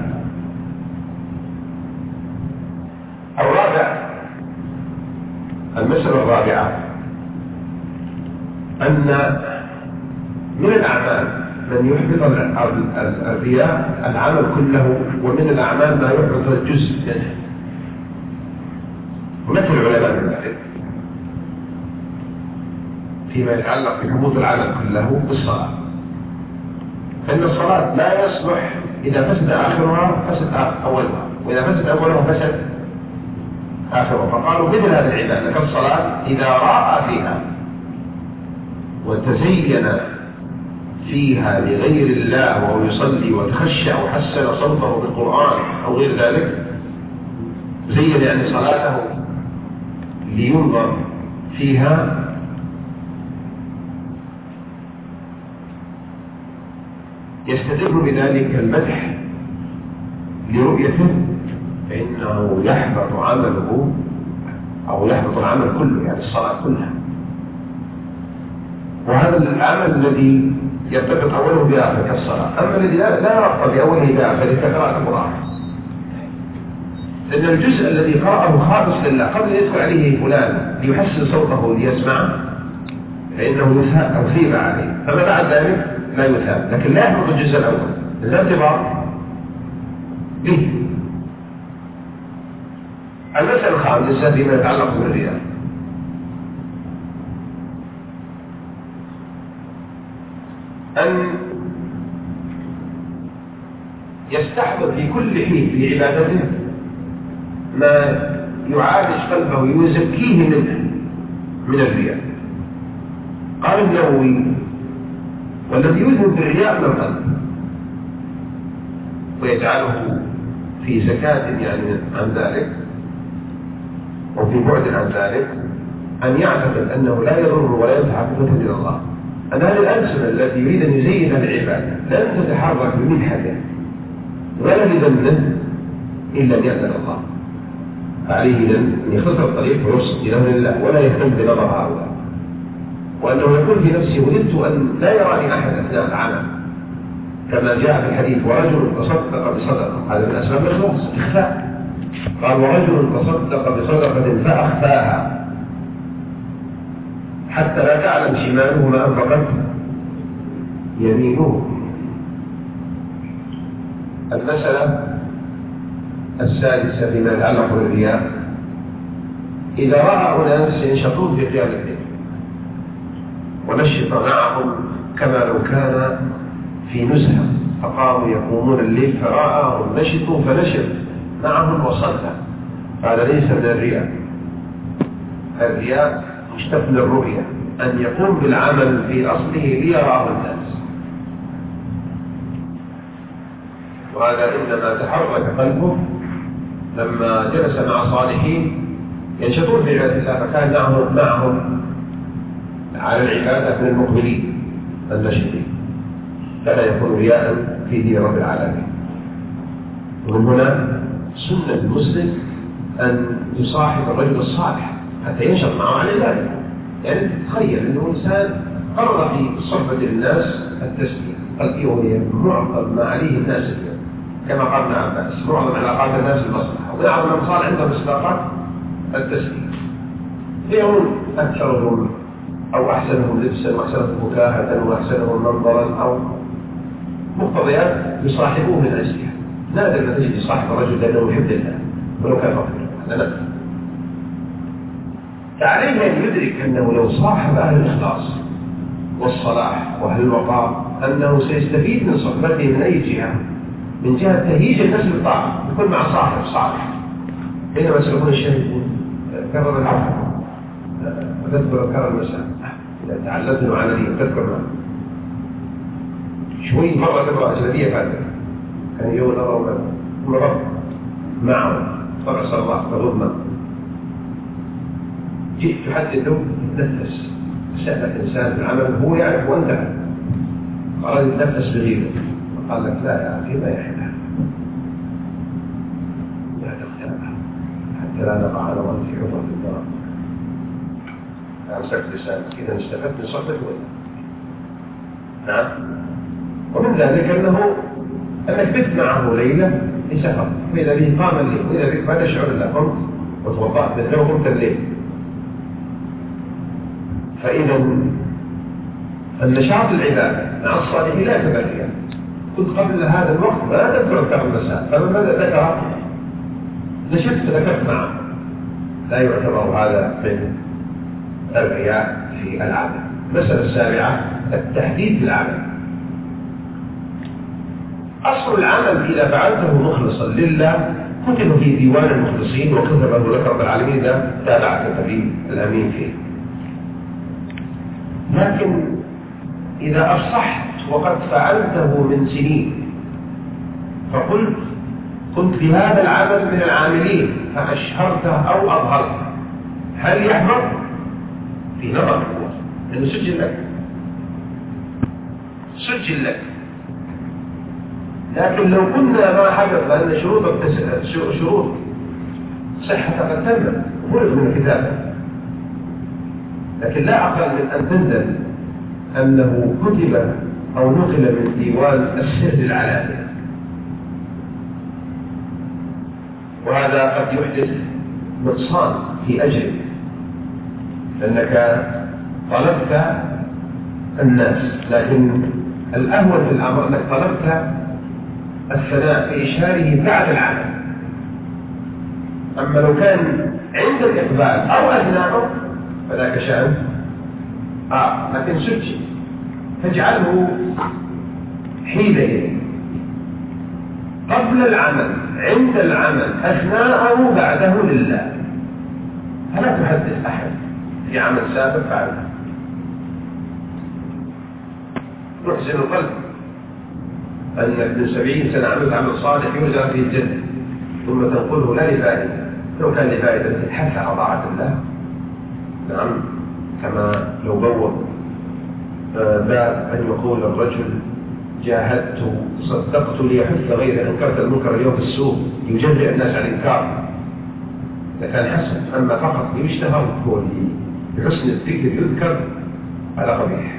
[SPEAKER 1] الرابع، المسألة الرابعة، أن من الأعمال من يحبط الرياء العمل كله، ومن الأعمال ما يحبط الجزء منه. ومثل العلماء من ذلك فيما يتعلق بحبوط العمل كله بالصلاة، فإن الصلاة لا يصلح إذا فسد آخرها فسد أولها، وإذا فسد أولها فسد آخرها. فقالوا مثل هذه العبادة كالصلاة إذا راء فيها وتزين فيها لغير الله وهو يصلي وتخشى وحسن صوته بالقرآن أو غير ذلك، زين يعني صلاته لينظر فيها، يستدر بذلك المدح لرؤيته، فإنه يحبط عمله أو يحبط العمل كله، يعني الصلاة كلها. وهذا العمل الذي يرتبط أوله بآخر كالصلاة. أما الذي لا ربط بأوله بآخر كقراءة القرآن، لأن الجزء الذي قرأه خالص لله قبل أن يدخل عليه فلان ليحسن صوته ليسمعه فإنه أثيب عليه، فما بعد ذلك لا يثاب، لكن لا يحفظ الجزء الأول لا ارتباط به. المسألة الخامسة فيما يتعلق بالرياء، أن يستحضر في كل حين في عبادته ما يعالج قلبه ويزكيه منه من الرياء. قال النووي: والذي يذهب بالرياء من القلب ويجعله في زكاة يعني عن ذلك وفي بعد عن ذلك أن يعتقد أنه لا يضر ولا ينفع قوة إلى الله، أن هذه الألسنة التي يريد أن يزين العبادة لن تتحرك بمدحته ولا بذنه إلا أن يأذن الله، فعليه أن يخطر الطريق ويرصد له لله ولا يهتم بنظر هؤلاء، وأنه يقول في نفسه: وددت أن لا يراني أحد أثناء العمل، كما جاء في الحديث: ورجل تصدق بصدقة، هذا من أسباب الإخلاص إخفاء. قال: ورجل تصدق بصدقة فأخفاها حتى لا تعلم شماله ما أنفقت يمينه. المسألة السادسة فيما يتعلق بالرياء: إذا رأى أناس ينشطون في قيام الليل ونشط معهم كما لو كان في نزهة، فقاموا يقومون الليل فرآهم نشطوا فنشط معهم وصلى، هذا ليس من الرياء. الرياء مشتق من الرؤية، أن يقوم بالعمل في أصله ليراه الناس، وهذا إنما تحرك قلبه لما جلس مع صالحين ينشطون في عبادة الله، فكان معهم على العبادة من المقبلين النشطين، فلا يكون رياء في دين رب العالمين. ومن هنا سنة المسلم أن يصاحب الرجل الصالح حتى ينشط معه على ذلك. يعني تخيل أنه إنسان قرر في صحبة الناس التسليم، قلبه معظم ما عليه الناس اليوم، كما قال ابن عباس: معظم علاقات الناس المصلحة، ومن أعظم الأمثال عندهم إصلاحات التسليم. فيهم أكثرهم أو أحسنهم لبسا وأحسنهم فكاهة وأحسنهم منظرا أو مقتضيات يصاحبوه من أجلها. نادر ما تجد صاحب الرجل لأنه يحب الله ولو كان فقيرا، هذا نادر. فعليه أن يدرك أنه لو صاحب أهل الإخلاص والصلاح وأهل الوقار أنه سيستفيد من صحبته من أي جهة، من جهة تهيج الناس بالطاعة، يكون مع صاحب صالح. حينما سيكون الشيخ يقول: كرر العفو وتذكر كرر المساء، إذا تعلمت المعاني وتذكر معه شوي مرة تبغى أجنبية فاتت، كان يوم الأمر مرة معه طبع صلاح فغضنا، جئت تحدثه تتنفس، سألك إنسان في العمل هو يعرف وأنت قال يتنفس بغيره، قال لك: لا يا أخي ما يحلها، لا تختارها حتى لا نقع على وأنت في عطر في الدار. أمسكت لسانك، إذا استفدت من صحبته ولا؟ نعم. ومن ذلك أنك بت معه ليلة لسفر، وإذا به قام الليل، وإذا به ما تشعر إلا قمت وتوضأت مثله وقمت الليل. فإذا النشاط العبادة مع الصالحين لا تبريا. كنت قبل هذا الوقت ما تذكر أذكار المساء، فلما ذكر نشدت ذكرت معه، لا يعتبر هذا من الرياء في العمل. المسألة السابعة: التحديد في العمل. أصل العمل إذا فعلته مخلصا لله كتب في ديوان المخلصين وكتبه لك رب العالمين إذا تابعت النبي الأمين فيه. لكن إذا أصحت وقد فعلته من سنين فقلت كنت في هذا العمل من العاملين فأشهرته أو أظهرته، هل يحضر؟ في نظر الله لأنه سجل لك، سجل لك. لكن لو كنا ما حدث لأن شروط صحة قد تمت ولد من الكتابة، لكن لا أقل من أن تندم أنه كتب أو نقل من ديوان السر العلانية، وهذا قد يحدث نقصان في أجرك، لأنك طلبت الناس، لكن الأول في الأمر أنك طلبت الثناء بإشهاره بعد العمل. أما لو كان عند الإقبال أو أثناءه فذاك شأن لكن سجل تجعله حينئذ قبل العمل، عند العمل، أثناءه، بعده لله، فلا تحدث أحد في عمل سابق بعده. يحزن القلب أنك من 70 سنة عملت عمل صالح يرجى فيه الجنة، ثم تنقله لا لفائدة. لو كان لفائدة تتحث على طاعة الله، نعم، كما لو بوّب باب أن يقول الرجل جاهدت صدقت ليحث غير أنكرت المنكر اليوم في السوق، يجرئ الناس على الإنكار، لكان حسن. أما فقط يشتهر بحسن الذكر يذكر، هذا قبيح.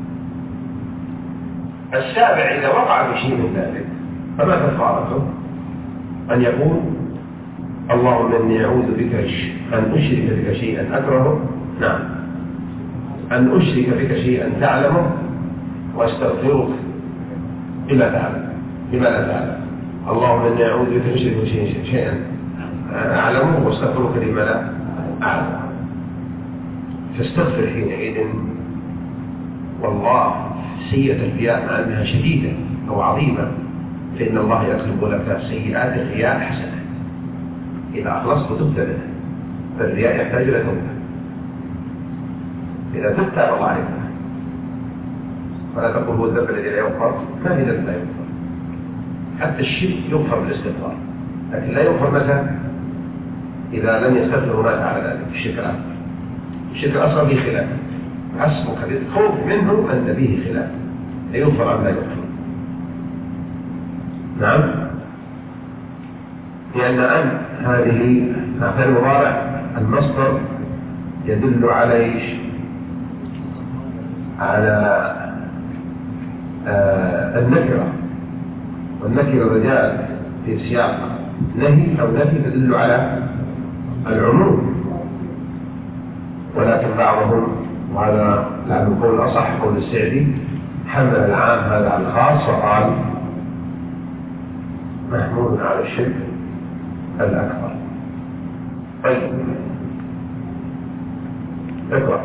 [SPEAKER 1] السابع إذا وقع بشيء من ذلك فما كفارته؟ أن يقول اللهم إني أعوذ بك أن أشرك بك شيئا أكرهه، نعم، أن أشرك بك شيئا تعلمه، وأستغفرك بما تعلم، بما لا تعلم. اللهم إني أعوذ بك أن أشرك بك شيئا أعلمه، وأستغفرك لما لا أعلم. فاستغفر حينئذ. والله سيئة الرياء مع أنها شديدة أو عظيمة، فإن الله يطلب لك سيئات الرياء حسنة إذا أخلصت تبت منه، فالرياء يحتاج إلى توبة. إذا تبت على الله عليك، فلا تقول هو الذنب الذي لا يغفر، ما في ذنب لا يغفر. حتى الشرك يغفر بالاستغفار، لكن لا يغفر متى؟ إذا لم يستغفر ومات على ذلك. الشرك الأكبر، الشرك الأصغر به خلاف، حسبك بالخوف منه أن به خلاف، لا يغفر أم لا يغفر. نعم، لأن هذه في المضارع المصدر يدل على على النكرة، والنكرة إذا جاءت في سياق نهي أو نفي تدل على العموم، ولكن بعضهم، وهذا لعل القول الأصح قول السعدي، حمل العام هذا على الخاص وقال محمول على الشرك الأكبر. طيب اقرأ.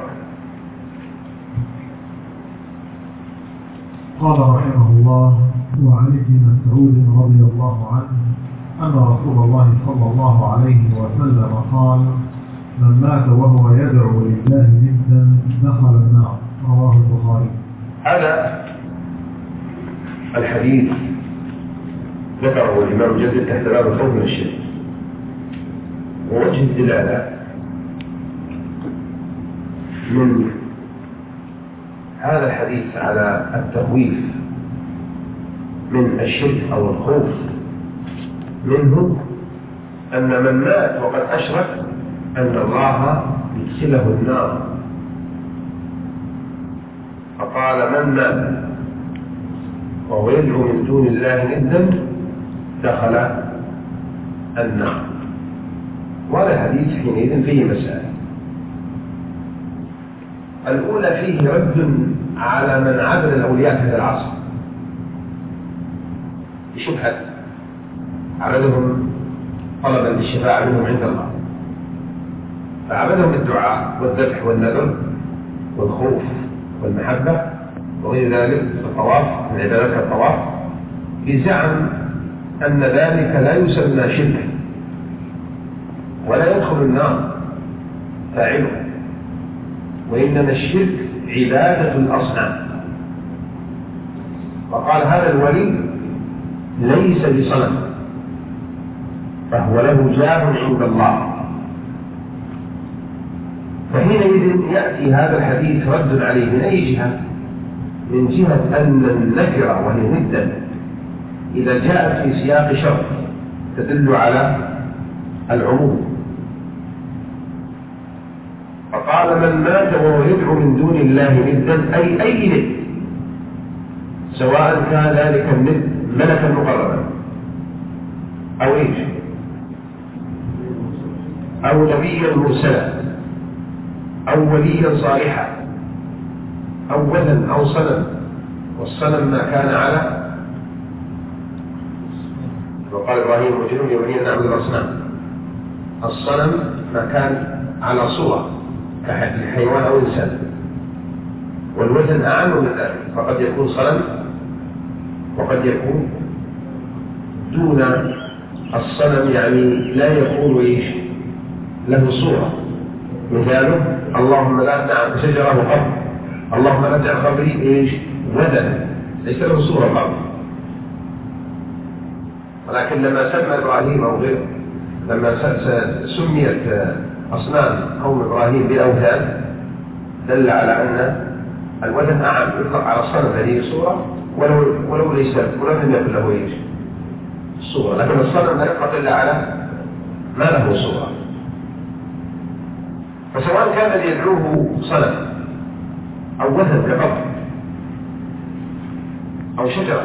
[SPEAKER 3] قال رحمه الله: وعن ابن مسعود رضي الله عنه أن رسول الله صلى الله عليه وسلم قال: من مات وهو يدعو لله ندا دخل النار. رواه البخاري.
[SPEAKER 1] هذا الحديث ذكره الإمام الجزري تحت باب الخوف من الشرك، ووجه الدلالة من هذا الحديث على التخويف من الشرك أو الخوف منه أن من مات وقد أشرك أن الله يدخله النار. فقال: من مات وهو يدعو من دون الله ندا دخل النار. وهذا الحديث حينئذ فيه مسائل. الأولى فيه رد على من عبد الأولياء في هذا العصر بشبهة عبدهم طلبا للشفاعة منهم عند الله، فعبدهم بالدعاء والذبح والنذر والخوف والمحبة وغير ذلك في الطواف من عبادات الطواف، بزعم أن ذلك لا يسمى شركا ولا يدخل النار فاعله، وإنما الشرك عبادة الأصنام. وقال: هذا الولي ليس بصنم، فهو له جاه عند الله. فحينئذ يأتي هذا الحديث رد عليه من أي جهة؟ من جهة أن النكرة وهي ندا إذا جاءت في سياق شرط تدل على العموم. فقال: من مات وهو يدعو من دون الله ندا، أي ند، سواء كان ذلك الند ملكا مقربا أو إيش أو نبيا مرسلا أو وليا صالحا أو وثن أو صنم، والصنم ما كان على، وقال إبراهيم وجنوبي وبني أن نعبد الأصنام، الصنم ما كان على صورة كحيوان أو إنسان، والوثن أعم من ذلك، فقد يكون صنم وقد يكون دون الصنم، يعني لا يكون إيش له صورة. مثاله اللهم لا تجعل شجرة وقبر، اللهم لا تجعل قبري إيش وثنا، ليس له صورة قبر. ولكن لما سمى إبراهيم أو غيره، لما سميت أصنام قوم إبراهيم بأوثان، دل على أن الوثن أعم، يطلق على الصنم هذه صورة ولو ليس ولم يكن له إيش صورة، لكن الصنم لا يطلق إلا على ما له صورة. فسواء كان الذي يدعوه صنم أو وثن كقبر أو شجرة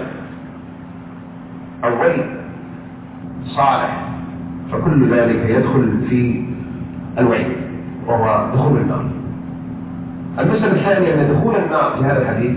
[SPEAKER 1] أو ولي صالح، فكل ذلك يدخل في الوعيد وهو دخول النار. المسألة الثانية أن دخول النار في هذا الحديث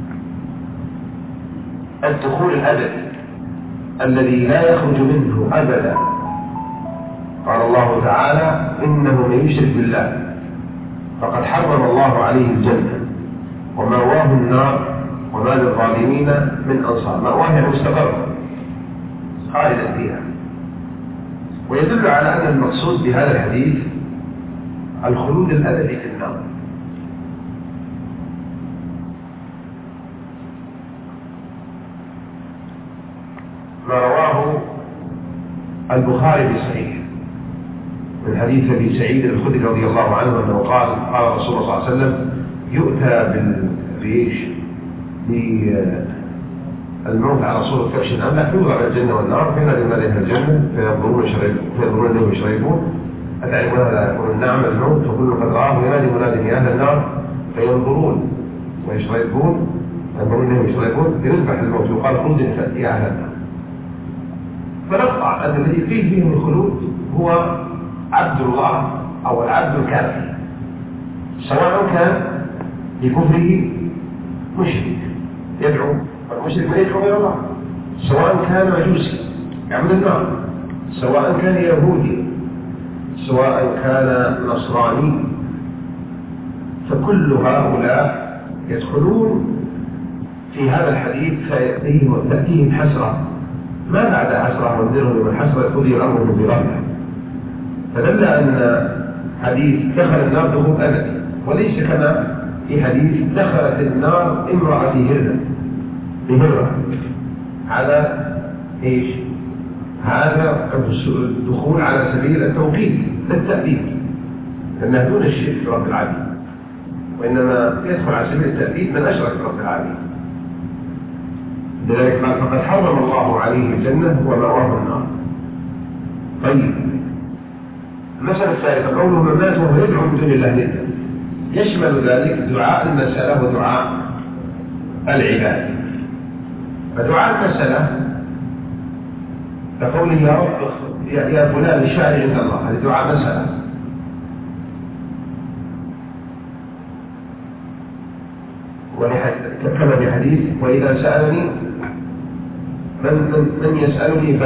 [SPEAKER 1] الدخول الأبدي الذي لا يخرج منه أبدا. قال الله تعالى إنه من يشرك بالله فقد حرم الله عليه الجنة ومأواه النار وما للظالمين من أنصار. مأواه مستقر خالدا فيها. ويدل على أن المقصود بهذا الحديث الخلود الأبدي في النار. ما رواه البخاري في صحيح من حديث أبي سعيد الخدري رضي الله عنه أنه قال قال رسول الله صلى الله عليه وسلم يؤتى بالموت على صورة كبش أملح يوضع على الجنة والنار فينادي الملائكة الجنة فينظرون إليه ويشربون أتعلمون هذا يقول نعم الموت فكل قد رآه وينادي منادي من أهل النار فينظرون ويشربون ينظرون إليه ويشربون فيذبح الموت وقال خلد يا أهل النار. فنقطع أن الذي فيه فيهم الخلود هو عبد الله أو العبد الكافر، سواء كان بكفره مشرك يدعو المشرك من يدعو غير الله، سواء كان مجوسي يعبد النار، سواء كان يهودي، سواء كان نصراني، فكل هؤلاء يدخلون في هذا الحديث تأتيهم حسرة ما بعد حسرة وانذرهم من حسرة قضي الأمر بغفلة. فدل أن حديث دخل النار دخول أبدي، وليس كما في حديث دخلت النار امرأة بهرة. هذا ايش؟ هذا الدخول على سبيل التوقيت للتأديب، لأنه دون الشرك في رب العالمين، وإنما يدخل على سبيل التأديب من أشرك في رب العالمين. لذلك قال فقد حرم الله عليه الجنة ومأواه النار. طيب المسألة الثالثة قوله من مات وهو يدعو من دون الله ندا، يشمل ذلك دعاء المسألة ودعاء العباد. فدعاء المسألة كقوله يا رب يا فلان الشاعر عند الله، هذا دعاء مسألة. كما في حديث وإذا سألني من يسألني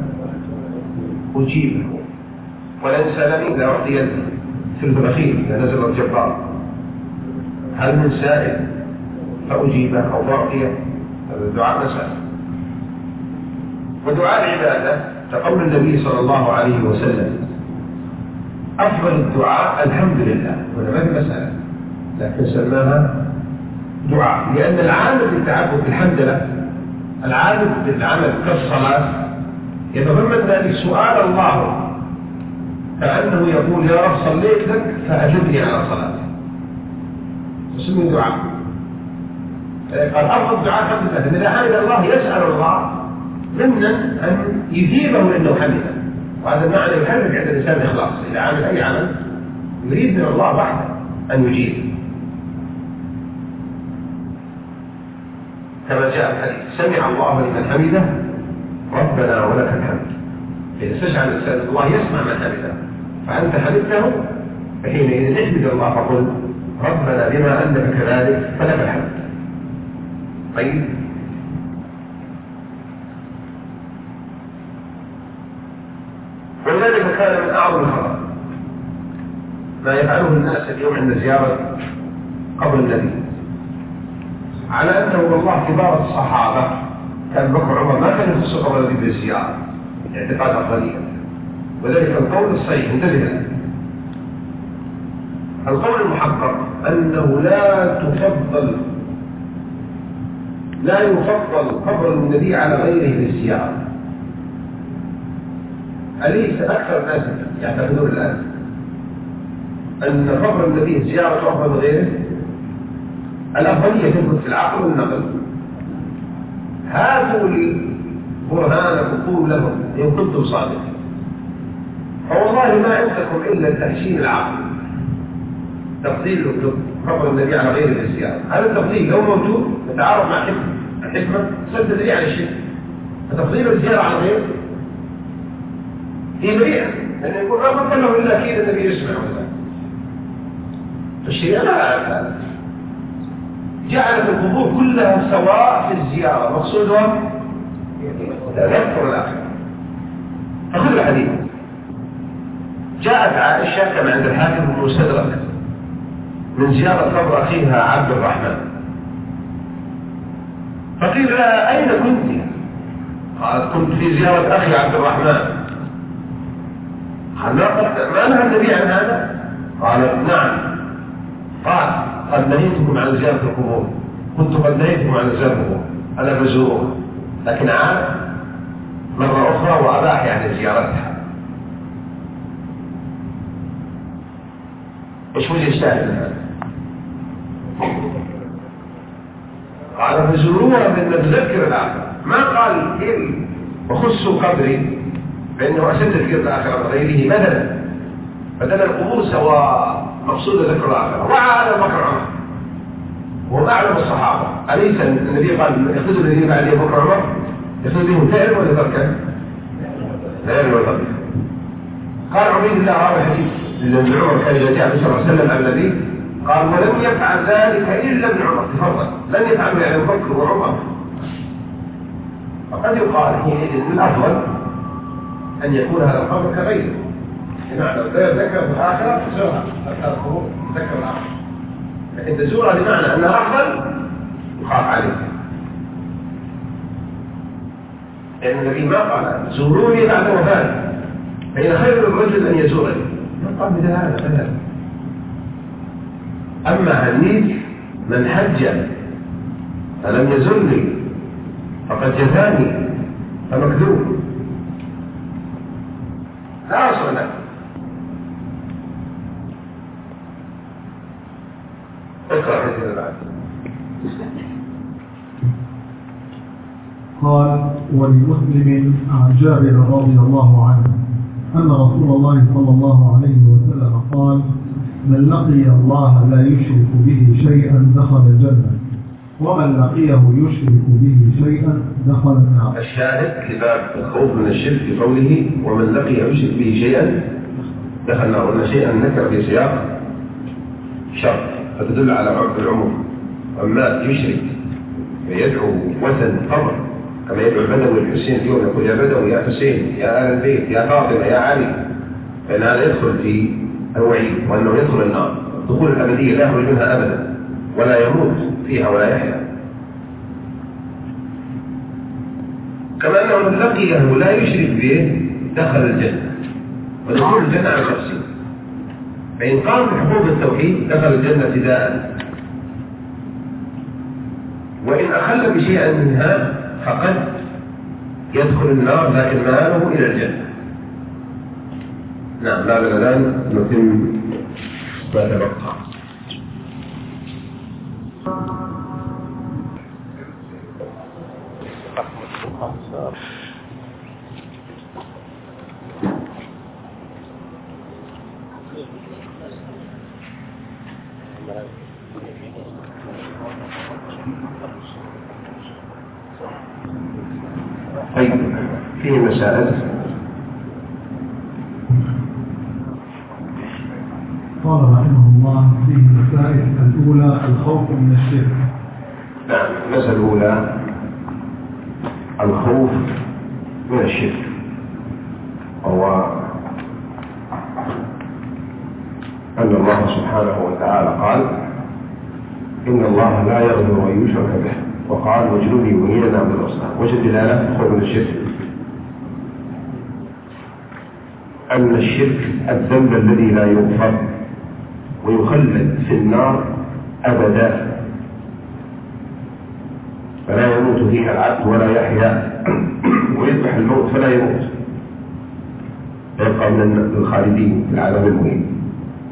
[SPEAKER 1] فأجيبه ولن سألني لأعطي ثلث الأخير إذا نزل الجبار. هل من سائل فأجيبه أو فأعطيه؟ هذا دعاء مسألة. ودعاء العبادة كقول النبي صلى الله عليه وسلم أفضل الدعاء الحمد لله، ولا ما في مسألة لكن سماها دعاء، لأن العامل بالتعبد بالحمد لله، العامل بالعمل كالصلاة يتضمن ذلك سؤال الله، كأنه يقول يا رب صليت لك فأجبني على صلاتي، فسمي دعاء. قال أفضل دعاء حمد لله، لأن إذا حمد الله يسأل الله ضمن أن يجيبه لأنه حمده، وهذا المعنى يحرك عند الإنسان الإخلاص، إذا عمل أي عمل يريد من الله وحده أن يجيب. كما جاء الحديث سمع الله لمن حمده ربنا ولك الحمد. إذا استشعر الإنسان الله يسمع من حمده فأنت حمدته فحينئذ احمد الله فقل ربنا بما أنك كذلك فلك الحمد. طيب ولذلك كان من أعظم الخطأ ما يفعله الناس اليوم عند زيارة قبر النبي، على أنه والله كبار الصحابة كان بكر عمر ما كان يخص قبر النبي بالزيارة اعتقاد أفضلية. وذلك القول الصحيح انتبه، القول المحقق أنه لا يفضل قبر النبي على غيره بالزيارة. أليس أكثر الناس يعتقدون الآن أن قبر النبي زيارة أفضل من غيره؟ الأفضلية تثبت في العقل والنقل. هاتوا لي برهانكم قولوا لهم إن كنتم صادقين، فوالله ما عندكم إلا تحسين العقل، تفضيل قبر النبي على غيره بالزيارة. هذا التفضيل لو موجود نتعارف مع الحكمة سد لي على الشيء، فتفضيل الزيارة على غيره هي بريئة، لأن يقول ما فضل له إلا أكيد النبي يسمع ولا فالشريعة لا أعرف هذا، جعلت القبور كلها سواء في الزيارة، مقصودها تذكر الآخرة. فخذ الحديث، جاءت عائشة كما عند الحاكم المستدرك من زيارة قبر أخيها عبد الرحمن، فقيل لها أين كنت؟ قالت كنت في زيارة أخي عبد الرحمن. ما نهى النبي عن هذا؟ قالت نعم. قال قد نهيتكم عن زيارة القبور، كنت قد نهيتكم عن زيارة القبور أنا بزورها، لكن عاد مرة أخرى وأباح يعني زيارتها. إيش وجه الشاهد من هذا؟ قال فزوروها من نتذكر الآخرة، ما قال إن وخصوا قبري فإنه أشد ذكر الآخرة غيره بدل القبور سواء، مقصود ذكر الآخرة. وعلى بكر عمر وهم أعلم الصحابة، أليس النبي قال يقصد الذين بعد بكر عمر يقصد بهم فعل ولا تركا؟ فعل ولا تركا. قال عبيد الله هذا الحديث لأن عمر كان إذا جاء النبي صلى الله عليه وسلم عن النبي قال ولم يفعل ذلك إلا ابن عمر، تفضل لن يفعل يعني بكر وعمر. فقد يقال حينئذ من الأفضل أن يكون هذا القبر كغيره، بمعنى لو ذكر في الآخرة تزورها، القبور ذكر الآخرة، لكن تزورها بمعنى أنها أفضل يخاف عليك، لأن النبي ما قال زوروني بعد وفاتي فإن خير الرجل أن يزورني، ما قال مثل هذا. أما حديث من حج فلم يزرني فقد جفاني فمكذوب لا أصل له. اقرأ حديث بعد.
[SPEAKER 3] قال ولمسلم عن جابر رضي الله عنه أن رسول الله صلى الله عليه وسلم قال من لقي الله لا يشرك به شيئا دخل الجنة ومن لقيه يشرك به شيئا دخل النار.
[SPEAKER 1] الشاهد لباب الخوف من الشرك بقوله ومن لقيه يشرك به شيئا دخل النار، وأن شيئا نكر في سياق شرط فتدل على عرف العموم. أما يشرك فيدعو وثن قبر كما يدعو البدوي الحسين اليوم يقول يا بدوي يا حسين يا آل البيت يا فاطمة يا علي، فإن هذا يدخل في الوعيد وأنه يدخل النار دخول الأبدية لا يخرج منها أبدا ولا يموت فيها ولا يحيا. كما أنه من لقيه لا يشرك به دخل الجنة، ودخول الجنة على شخصه، فإن قام بحقوق التوحيد دخل الجنة ابتداء، وإن أخل بشيء منها فقد يدخل النار لكن مآله إلى الجنة. نعم بعد الآن نتم ما تبقى. طيب فيه مسائل.
[SPEAKER 3] قال رحمه الله فيه مسائل. الأولى الخوف من الشرك.
[SPEAKER 1] نعم، المسألة الأولى الخوف من الشرك، وهو أن الله سبحانه وتعالى قال إن الله لا يغفر أن يشرك به، وقال واجنبني وبني نعبد الأصنام. وجه الدلالة الخوف من الشرك، أن الشرك الذنب الذي لا يغفر ويخلد في النار أبدا، فلا يموت فيها العبد ولا يحيا، ويذبح الموت فلا يموت، يبقى من الخالدين في العذاب المهين.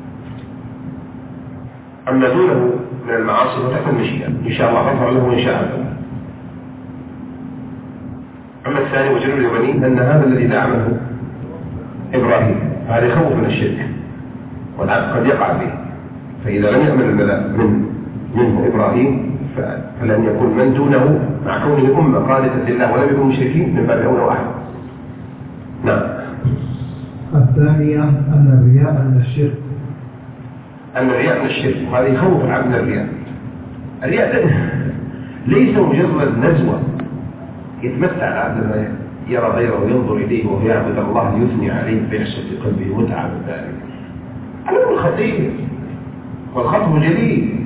[SPEAKER 1] أما دونه من المعاصي فتحت المشيئة إن شاء الله غفر له إن شاء الله. أما الثاني وجنب اليمني أن هذا الذي نعمله إبراهيم هذا يخوف من الشرك، والعبد قد يقع فيه، فإذا لم يأمن البلاء منه إبراهيم فلن يكون من دونه مع كونه أمة قانتة لله ولم يكن مشركين من باب أولى واحد. نعم.
[SPEAKER 3] الثانية أن الرياء من الشرك.
[SPEAKER 1] أن الرياء من الشرك، وهذا يخوف العبد من الرياء. الرياء ليس مجرد نزوة يتمتع العبد ما يرى غيره وينظر إليه وهو يعبد الله ليثني عليه فيحصل في قلبه متعة من ذلك. الأمر خطير والخطر جليل،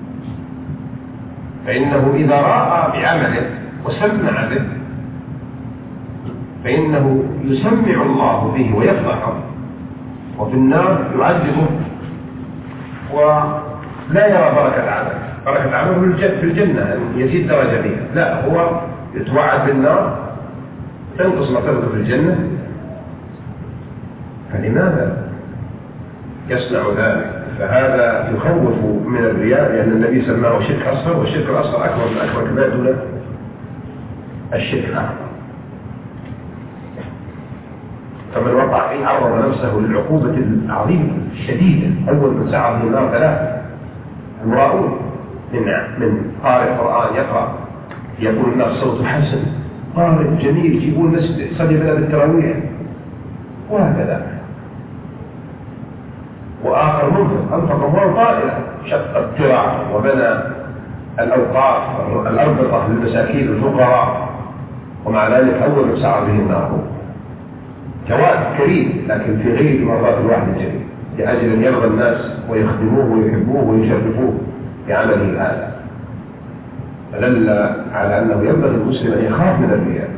[SPEAKER 1] فإنه إذا رأى بعمله وسمع به فإنه يسمع الله به ويفضحه، وفي النار يعذبه ولا يرى بركة عمله. بركة عمله في الجنة يزيد درجة بها، لا، هو يتوعد بالنار تنقص مرتبته في الجنة. فلماذا يصنع ذلك؟ فهذا يخوف من الرياء، لأن النبي سماه شرك أصغر، والشرك الأصغر أكبر من أكبر كبائر دون الشرك الأكبر. فمن وقع فيه عرض نفسه للعقوبة العظيمة الشديدة. أول من سعى في النار ثلاثة: المراؤون من قارئ القرآن يقرأ يقول الناس صوته حسن، قارئ جميل، يجيبون الناس صلي بنا بالتراويح، وهكذا. وآخر منفق أنفق أموال طائلة، شق الترع وبنى الأوقاف الأربطة للمساكين الفقراء، ومع ذلك أول من سعى به النار. جواد كريم لكن في غير مرات الواحد الجليل، لأجل أن يرضى الناس ويخدموه ويحبوه ويشرفوه بعمله هذا. فدل على أنه ينبغي المسلم أن يخاف من الرياء.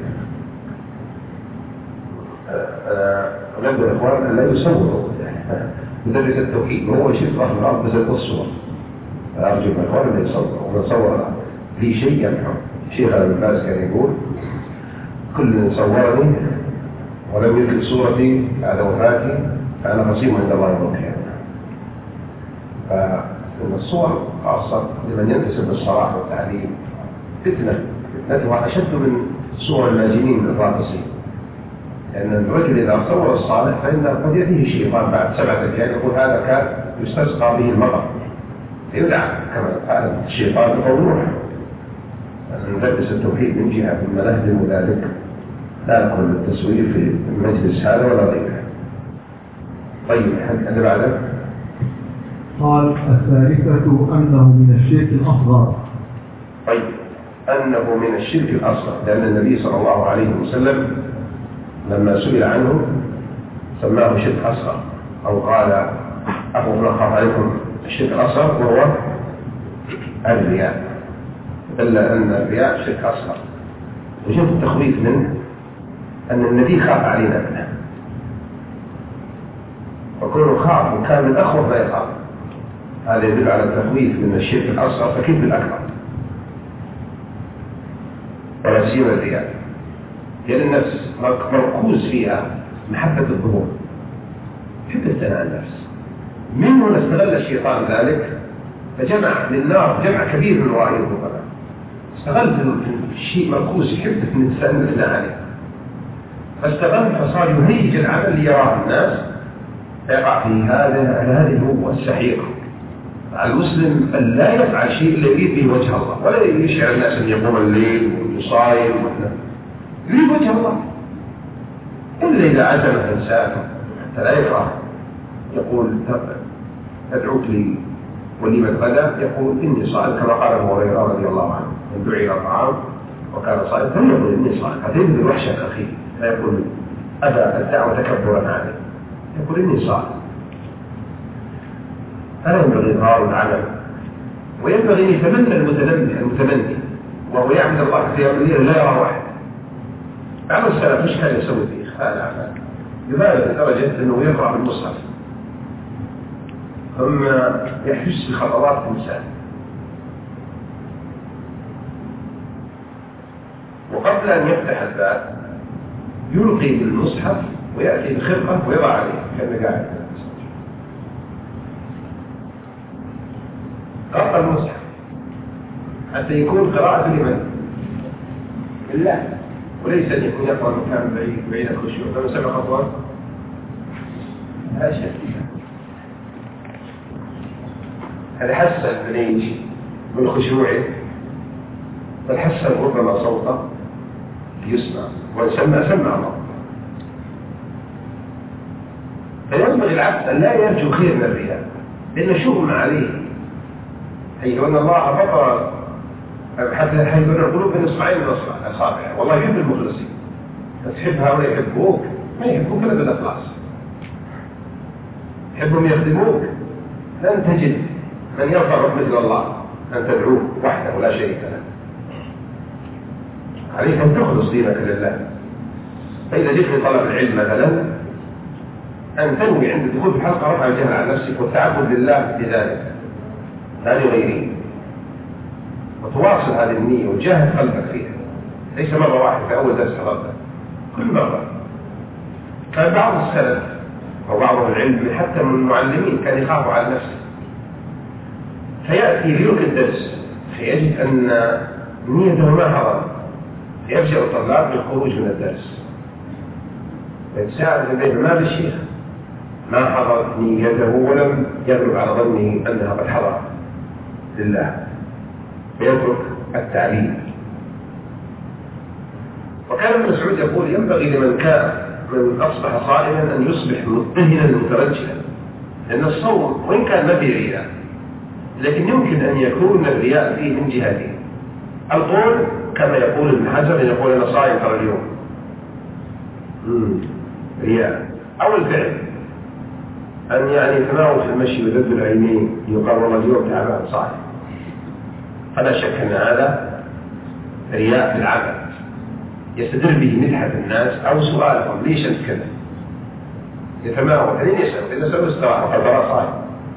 [SPEAKER 1] أرجو الإخوان أن لا يصوروا مدرس التوحيد وهو يشوف في الأرض بس الصور. أرجو الإخوان أن يصوروا ومن صور لي شيء ينفع. شيخ ابن باز كان يقول: كل صورني ولم يذكر صورتي بعد وفاتي فأنا خصيم عند الله يوم القيامة. فإن الصور خاصة لمن ينتسب للصلاح والتعليم فتنتها أشد من صور اللاجئين الراقصين، لأن الرجل إذا صور الصالح فإنه قد يأتيه الشيطان بعد 7 أيام يقول هذا كان يستسقى به المطر، يدعى كما قال الشيطان بقول نوح. ندرس التوحيد من جهة ثم نهدم ذلك، لا نقول بالتصوير في المجلس هذا ولا غيره. طيب هذا بعد.
[SPEAKER 3] قال: الثالثة أنه من الشرك الأصغر.
[SPEAKER 1] طيب، أنه من الشرك الأصغر، لأن النبي صلى الله عليه وسلم لما سئل عنه سماه شرك أصغر، أو قال: أخاف عليكم الشرك الأصغر وهو الرياء، إلا أن الرياء شرك أصغر. وشوف التخويف منه أن النبي خاف علينا منه، وكونه خاف وكان من أخوف ما يخاف، هذا يدل على التخويف من الشرك الأصغر فكيف بالأكبر، ولا سيما الرياء، لأن النفس مركوز فيها محبة الظهور، حب الثناء النفس. من هنا استغل الشيطان ذلك فجمع للنار جمع كبير من ورائه الظهور، استغل في الشيء مركوز يحب الإنسان عليه، فاستغل فصار يهيج العمل ليراه الناس فيقع في هذه الهوة السحيقة. على المسلم أن لا يفعل شيء إلا يريد به وجه الله، ولا يشعر الناس أن يقوم الليل يصايم يريد وجه الله. إلا إذا عزمه إنسان حتى لا يكره يقول أدعوك لي وليمة غدا، يقول إني صائم كما قال أبو هريرة رضي الله عنه من دعي إلى طعام وكان صائم فليقل إني صائم، هذا يبذل الوحشة الأخير، لا يقول أبى الدعوة تكبرا عليه، يقول إني صائم. فلا ينبغي إظهار العمل، وينبغي أن يتمنى المتمني وهو يعبد الله في يوم الليل لا يرى واحد. بعض السلف مش كان يسوي في إخفاء الأعمال، لذلك لدرجة أنه يقرأ بالمصحف ثم يحس بخطرات الإنسان، وقبل أن يفتح الباب يلقي بالمصحف ويأتي بخرقة ويضع عليه كأنه قاعد قرأ المصحف حتى يكون قراءة لمن؟ لله، وليس أن يكون يقرأ مكان بعيد الخشوع. فمن سمع خطوة لا شك هذا حسن بنيج من خشوعه، بل حسن ربما صوته يسمع، وإن سمع الله. فينبغي العبد أن لا يرجو خير من الرياء، لأن شؤم عليه، حيث أن الله فطر حتى حيث أن القلوب من إصبعين من أصابع، والله يحب المخلصين. تحب هؤلاء يحبوك، ما يحبوك إلا بالإخلاص، يحبهم يخدموك. لن تجد من يرفع مثل الله أن تدعوه وحده ولا شريك له. عليك أن تخلص دينك لله. فإذا جئت لطلب العلم مثلا أن تنوي عند الدخول في الحلقة رفع الجهل عن نفسك والتعبد لله بذلك لا لغيره، وتواصل هذه النية وتجاهد قلبك فيها، ليس مرة واحدة في أول درس حضرتها، كل مرة. كان بعض السلف أو بعض العلم حتى من المعلمين كان يخاف على نفسه، فيأتي ليلك الدرس فيجد أن نيته ما حضر، فيبشر الطلاب بالخروج من الدرس، فيتساءل بين ما بالشيخ ما حضر نيته ولم يغلب على ظنه أنها قد حضر لله، فيترك التعليم. وكان ابن مسعود يقول ينبغي لمن كان من أصبح صائما أن يصبح مضطهلا مترجلا، لأن الصوم وإن كان ما فيه رياء لكن يمكن أن يكون الرياء فيه من جهتين. القول كما يقول ابن حجر يقول أنا صائم ترى اليوم رياء، أو الفعل أن يعني يتناول في المشي ويذب العينين يقال والله اليوم تعبان صائم، فلا شك أن هذا رياء في العمل يستدر به مدحة الناس أو سؤالهم ليش أنت كذا، يتماول هذين يسألوا إذا سألوا استراحة وقد ترى صائم،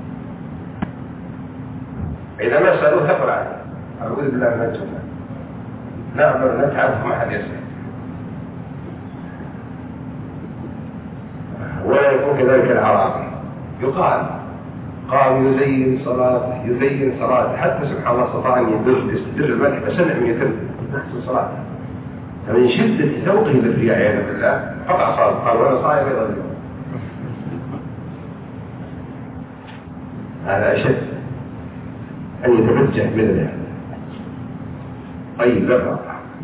[SPEAKER 1] إذا ما سألوا ثقل عليه أقول بالله ما تفهم لا تعرف ما حد يسأل. ولا يكون كذلك العراقي يقال قام يزين صلاته حتى سبحان الله استطاع أن يستدر المدح فسمع من يتم نحسن صلاته، فمن شدة ذوقه للرياء عياذا بالله قطع صلاته قال وأنا صائم أيضا اليوم. هذا أشد أن يتوجه من الرياء. طيب ذكر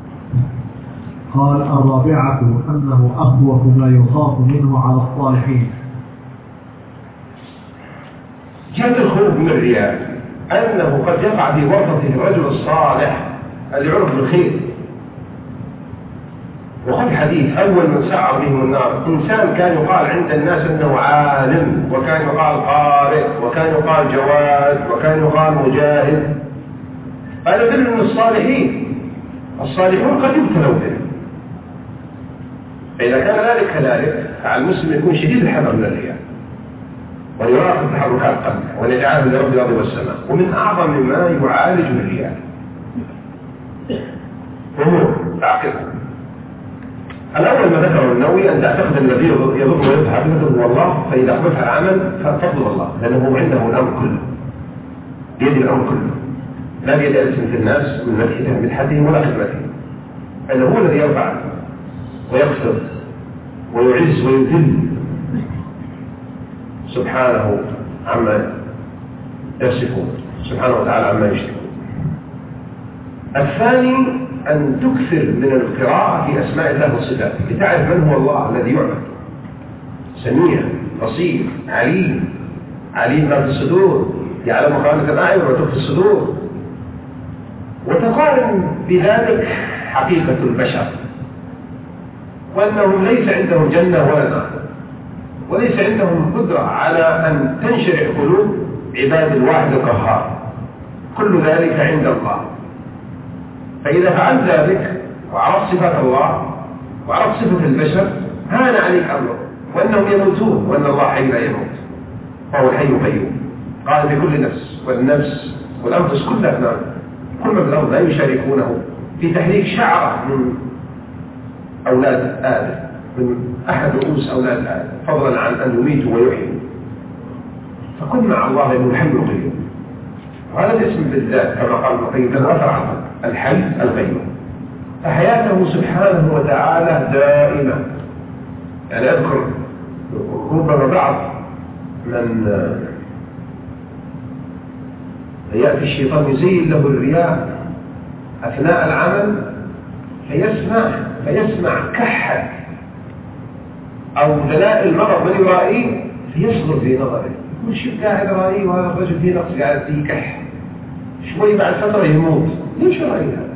[SPEAKER 3] قال الرابعة أنه أخوف ما يخاف منه على الصالحين.
[SPEAKER 1] جهة الخوف من الرياء أنه قد يقع في ورطة الرجل الصالح الذي عرف بالخير. وخذ حديث أول من سعر بهم النار إنسان كان يقال عند الناس أنه عالم، وكان يقال قارئ، وكان يقال جواد، وكان يقال مجاهد. هذا دليل من الصالحون قد يبتلوا به. فإذا كان ذلك كذلك فعلى المسلم يكون شديد الحذر من الرياء ويراقب تحركات قلبه ونجعله لرب الأرض والسماء. ومن أعظم ما يعالج الرياء أمور تعقلها. الأول ما ذكره النووي أن تعتقد الذي يضر ويضحى بذكره هو الله، فإذا أخبثها العمل ففضل الله لأنه عنده الأمر كله، بيد الأمر كله، لا بيد ألسنة الناس من مدحتهم ولا خدمتهم، أنه هو الذي يرفع ويقصد ويعز ويذل سبحانه عما يصفون، سبحانه وتعالى عما يشركون. الثاني أن تكثر من القراءة في أسماء الله وصفاته لتعرف من هو الله الذي يعبد. سميع، بصير، عليم، عليم ما في الصدور، يعلم خائنة الأعين وما تخفي الصدور. وتقارن بذلك حقيقة البشر، وأنهم ليس عندهم جنة ولا نار، وليس عندهم قدرة على أن تنشرح قلوب عباد الواحد القهار، كل ذلك عند الله. فإذا فعلت ذلك وعرفت صفات الله وعرفت صفة البشر هان عليك أمره، وأنهم يموتون وأن الله حي لا يموت، وهو الحي القيوم. قال بكل نفس، والنفس والأنفس كلها نار، كل من الأرض لا يشاركونه في تحريك شعرة من أولاد آدم، من أحد رؤوس أولاد آدم، فضلا عن أن يميتوا ويحيوا. فكن مع الله لأنه الحي القيوم. وهذا الاسم بالذات كما قال ابن القيم تنوثر عنه الحي القيوم، فحياته سبحانه وتعالى دائما. يعني أذكر ربما بعض من يأتي الشيطان يزين له الرياء أثناء العمل فيسمع كحة أو دلائل مرض من يرائيه فيصغر في نظره، يقول شوف قاعد رأيه وهذا الرجل فيه نقص قاعد فيه كح، شوي بعد فترة يموت. ليش رأيه هذا؟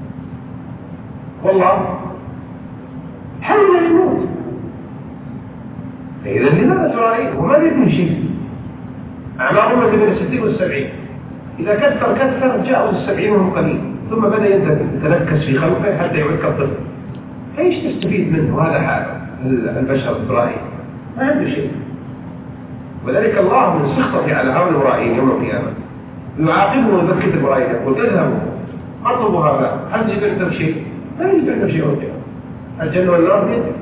[SPEAKER 1] والله حاول يموت. فإذا لماذا ترائيه وما يكون شيء؟ أعمارهم بين 60 و70، إذا كثر جاءوا 70 وهم قليل، ثم بدأ يتنكس في خلقه حتى يعود كالطفل. فإيش تستفيد منه؟ هذا حاله البشر الرائي ما عنده شيء. وذلك الله من سخطه على هؤلاء المرائين يوم القيامة يعاقبهم ويبكت المرائين يقول اذهبوا اطلبوا هذا، هل تجد عندهم شيء؟ لا يجد عندهم شيء يوم القيامة. الجنة والنار بيدك.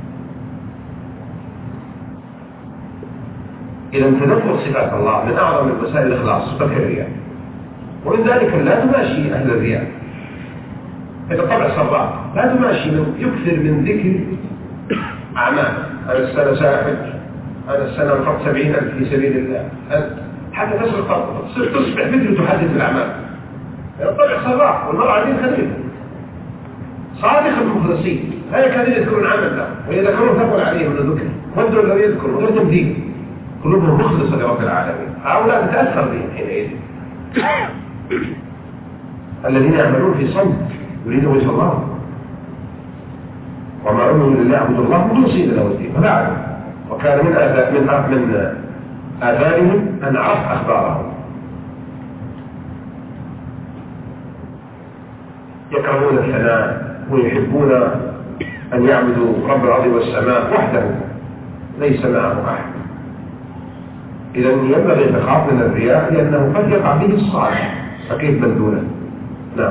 [SPEAKER 1] إذا تذكر صفات الله من أعظم وسائل الإخلاص ترك الرياء، ومن ذلك لا تماشي أهل الرياء. هذا طبع صباح، لا تماشي من يكثر من ذكر أعمال. أنا السنة ساحج، أنا السنة انفقت 70,000 في سبيل الله، حتى تصبح مثل تحدث الأعمال. هذا طبع صباح، والمرء عديد خليل صادق المخلصين لا يكادون يذكرون عمل له، ويذكرون ثقل عليهم من الذكر، ودوا لو يذكروا غير تمديد، قلوبهم مخلصة لرب العالمين. هؤلاء تتأثر بهم حينئذ. الذين يعملون في صمت يريدون وجه الله، وما أمروا إلا يعبدوا الله مخلصين له الدين. فبعد وكان من آثارهم أن عرف أخبارهم. يكرهون الثناء ويحبون أن يعبدوا رب الأرض والسماء وحده ليس معه أحد. إذا ينبغي التخاف من الرياء لأنه قد يقع به الصالح، فكيف من دونه؟ نعم.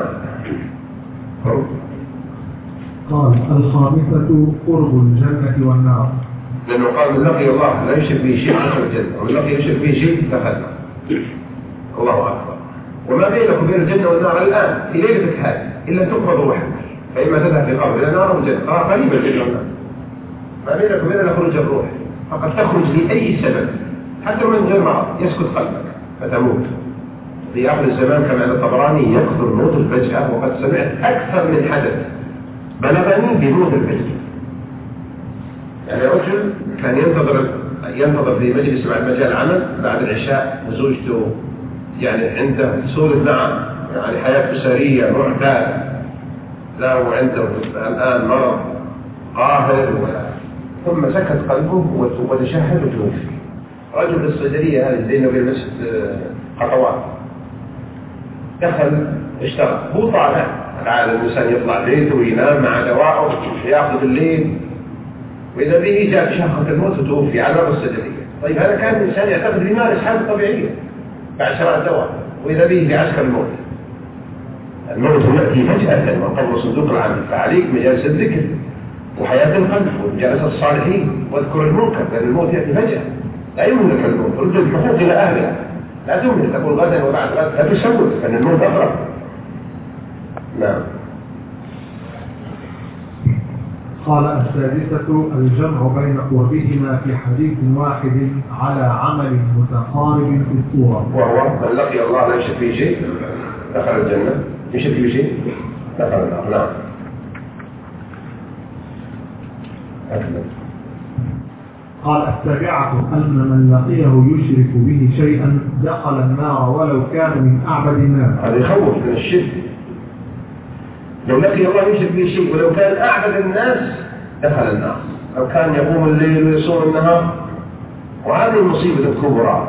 [SPEAKER 3] قال الخامسة قرب الجنة والنار،
[SPEAKER 1] لأنه قال من لقي الله لا يشرك به شيء دخل الجنة، ومن لقي يشرك به شيء دخل. الله أكبر. وما بينك وبين الجنة والنار الآن في ليلة هذه إلا تقبض روحك، فإما تذهب في قبر إلى النار أو الجنة، قريبا الجنة والنار. ما بينك وبين خروج الروح، فقد تخرج لأي سبب حتى من غير مرض يسكت قلبك فتموت. في آخر الزمان كما عند الطبراني يكثر موت الفجأة، وقد سمعت أكثر من حدث بلغني بموت الفجأة. يعني رجل كان ينتظر في مجلس بعد مجال العمل بعد العشاء، وزوجته يعني عنده سورة نعم، يعني حياة أسرية معتادة، لا وعنده الآن مرض قاهر، ثم سكت قلبه وتشهد وتوفي. رجل الصيدلية هذه زينة بالمسجد خطوات دخل اشتغل، هو طالع العادة الإنسان يطلع بيته وينام مع دوائه يأخذ الليل، وإذا به جاء شخص الموت وتوفي على باب الصيدلية. طيب هذا كان الإنسان يعتقد يمارس حالة طبيعية بعد شراء الدواء، وإذا به في عسكر الموت. الموت يأتي فجأة وقبل صندوق العمل، فعليك مجالس الذكر وحياة القلب ومجالس الصالحين واذكر المنكر، لأن الموت يأتي فجأة لا يملك الموت. رد الحقوق إلى أهلها، لا تملك تقول غدا وبعد غد، لا تسوف لأن الموت أقرب. نعم.
[SPEAKER 3] قال السادسة الجمع بين قربهما في حديث واحد على عمل متقارب في الصورة،
[SPEAKER 1] وهو من لقي الله لا يشرك به شيء دخل الجنة. يشرك به شيء دخل النار. نعم.
[SPEAKER 3] قال السابعة أن من لقيه يشرك به شيئا دخل النار ولو كان من أعبد الناس.
[SPEAKER 1] هذا يخوف من الشرك. لو لقي الله يشرك به شيء ولو كان أعبد الناس دخل النار، لو كان يقوم الليل ويصوم النهار. وهذه المصيبة الكبرى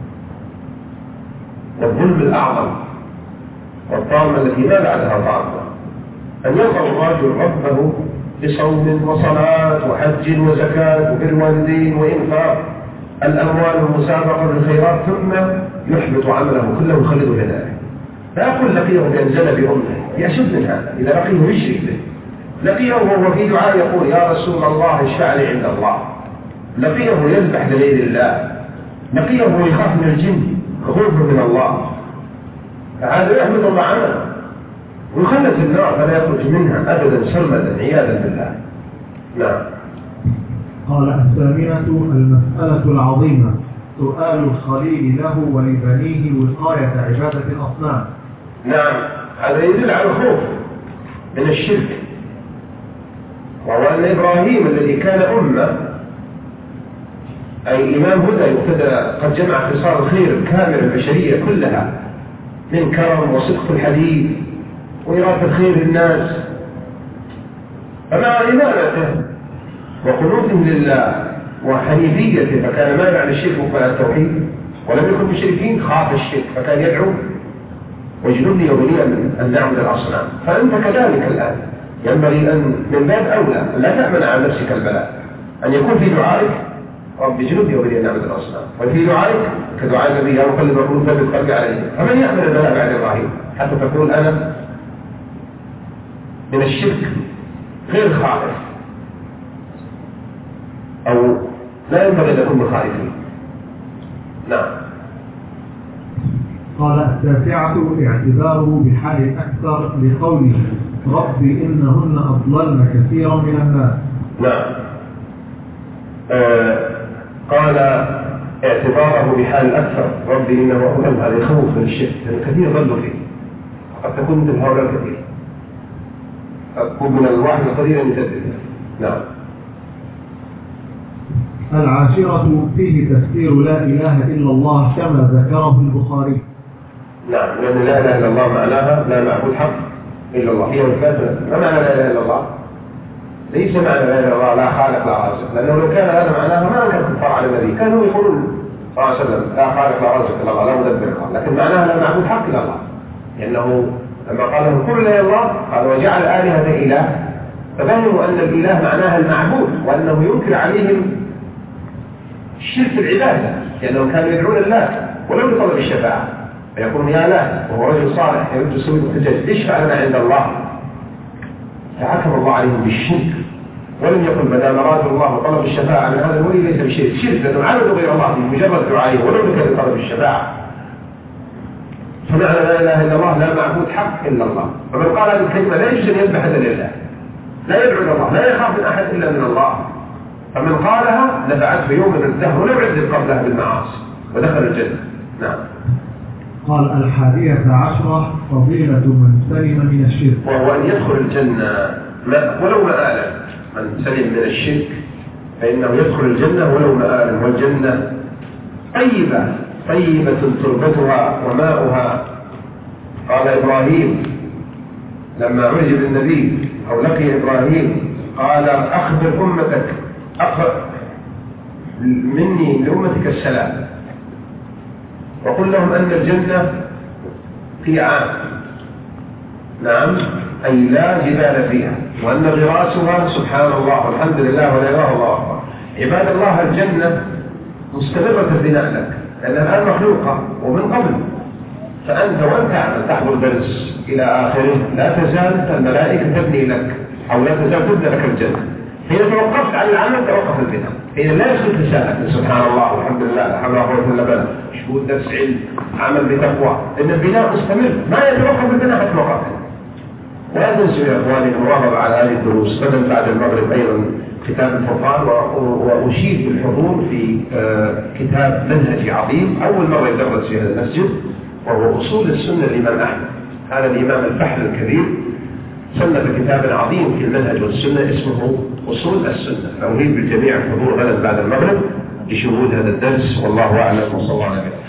[SPEAKER 1] والظلم الأعظم والطامة التي ما بعدها طامة، أن يلقى الرجل ربه بصوم وصلاة وحج وزكاة وبر الوالدين وإنفاق الأموال والمسابقة بالخيرات، ثم يحبط عمله كله ويخلده لله. لا يقول لقيه بأنزل بأمه، يشد من هذا. إذا لقيه يشرك به، لقيه وهو في دعاء يقول يا رسول الله اشفع لي عند الله، لقيه يذبح لغير الله، لقيه يخاف من الجن خوفا من الله، فهذا يحبط الله عمله ويخلد في النار فلا يخرج منها أبدا سرمدا عياذا بالله. نعم.
[SPEAKER 3] قال الثامنة المسألة العظيمة سؤال الخليل له ولبنيه وقاية عبادة الأصنام.
[SPEAKER 1] نعم، هذا يدل على الخوف من الشرك، وهو أن إبراهيم الذي كان أمة أي إمام هدى يقتدى قد جمع خصال الخير كامل البشرية كلها من كرم وصدق الحديث وإرادة خير الناس، فمع إمامته وقنوته لله وحنيفيته فكان مانع للشرك وفعل التوحيد ولم يكن مشركين، خاف الشرك فكان يدعو واجنبني وبني أن نعبد الأصنام. فأنت كذلك الآن ينبغي أن من باب أولى لا تأمن على نفسك البلاء، أن يكون في دعائك رب اجنبني وبني أن نعبد الأصنام، وفي دعائك كدعاء النبي يا مقلب القلوب ثبت قلبي على دينك. فمن يأمن البلاء بعد إبراهيم حتى تقول أنا من الشرك غير خائف، أو لا ينبغي أن يكون خائفين. نعم.
[SPEAKER 3] قال التاسعة اعتذاره بحال أكثر لقوله رب إنهن أضللن كثيرا من الناس.
[SPEAKER 1] نعم. قال اعتباره بحال أكثر رب إنه أضلل، هذا يخوف من الشرك لأن كثير ضلوا فيه، قد تكون مثل هؤلاء كثير، أكون من الواحد قليلا يسدد. نعم.
[SPEAKER 3] العاشرة فيه تفسير لا إله إلا الله كما ذكره البخاري.
[SPEAKER 1] نعم، لأن لا إله إلا الله معناها لا معبود حق إلا الله، هي والكافر. ما معنى لا إله إلا الله؟ ليس معنى لا إله إلا الله لا خالق لا رازق، لأنه لو كان هذا معناها ما كان الكفار على النبي، كانوا يقولون صلى الله عليه وسلم لا خالق لا رازق إلا الله لا مدبر الله، لكن معناها لا معبود حق إلا الله، لأنه لما قال لهم كل لا إله إلا الله قال وجعل آلهة إله، ففهموا أن الإله معناها المعبود، وأنه ينكر عليهم الشرك في العبادة، لأنهم كانوا يدعون الله ولو لطلب الشفاعة، فيقولون يا لا وهو رجل صالح يريد يسوي الحجاج اشفع لنا عند الله، فحكم الله عليهم بالشرك ولم يقل ما دام اراد الله طلب الشفاعة من هذا الولي ليس بشرك، شرك لأنهم عبدوا غير الله بمجرد دعائه ولو لكان طلب الشفاعة. فمعنى لا إله إلا الله لا معبود حق إلا الله، فمن قال هذه الكلمة لا يجوز أن يذبح إلا لله، لا يدعو إلى الله، لا يخاف من أحد إلا من الله، فمن قالها نفعته يوم من الدهر ولم يعذب قبلها بالمعاصي ودخل الجنة. نعم.
[SPEAKER 3] قال 11 فضيلة من سلم من الشرك،
[SPEAKER 1] وهو أن يدخل الجنة ولو مآلا، من سلم من الشرك فإنه يدخل الجنة ولو مآلا، والجنة طيبة تربتها وماؤها. قال إبراهيم لما عجب النبي أو لقي إبراهيم قال أخبر أمتك مني لأمتك السلام، وقل لهم أن الجنة في عام، نعم أي لا جبال فيها، وأن غراسها سبحان الله والحمد لله ولا إله إلا الله. عباد الله الجنة مستمرة البناء لك لأنها الآن مخلوقة ومن قبل، فأنت وأنت تحضر درس إلى آخره لا تزال الملائكة تبني لك أو لا تزال تبني لك الجنة. حين توقفت عن العمل توقف البناء، حين لا يسكت لسانك سبحان الله والحمد لله لا حول ولا قوة إلا بالله، شهود درس علم عمل بتقوى، لأن البناء مستمر ما يتوقف البناء حتى وقفه. ولا تنسوا يا إخواني المراقبة على هذه الدروس، بدل بعد المغرب أيضا كتاب الفرقان، وأشيد بالحضور في كتاب منهجي عظيم أول مرة يدرس في هذا المسجد، وهو أصول السنة الإمام أحمد، هذا الإمام الفحل الكبير صنف كتابا عظيم في المنهج والسنة اسمه أصول السنة، فأريد بالجميع الحضور غدا بعد المغرب لشهود هذا الدرس، والله أعلم وصلى الله عليه وسلم.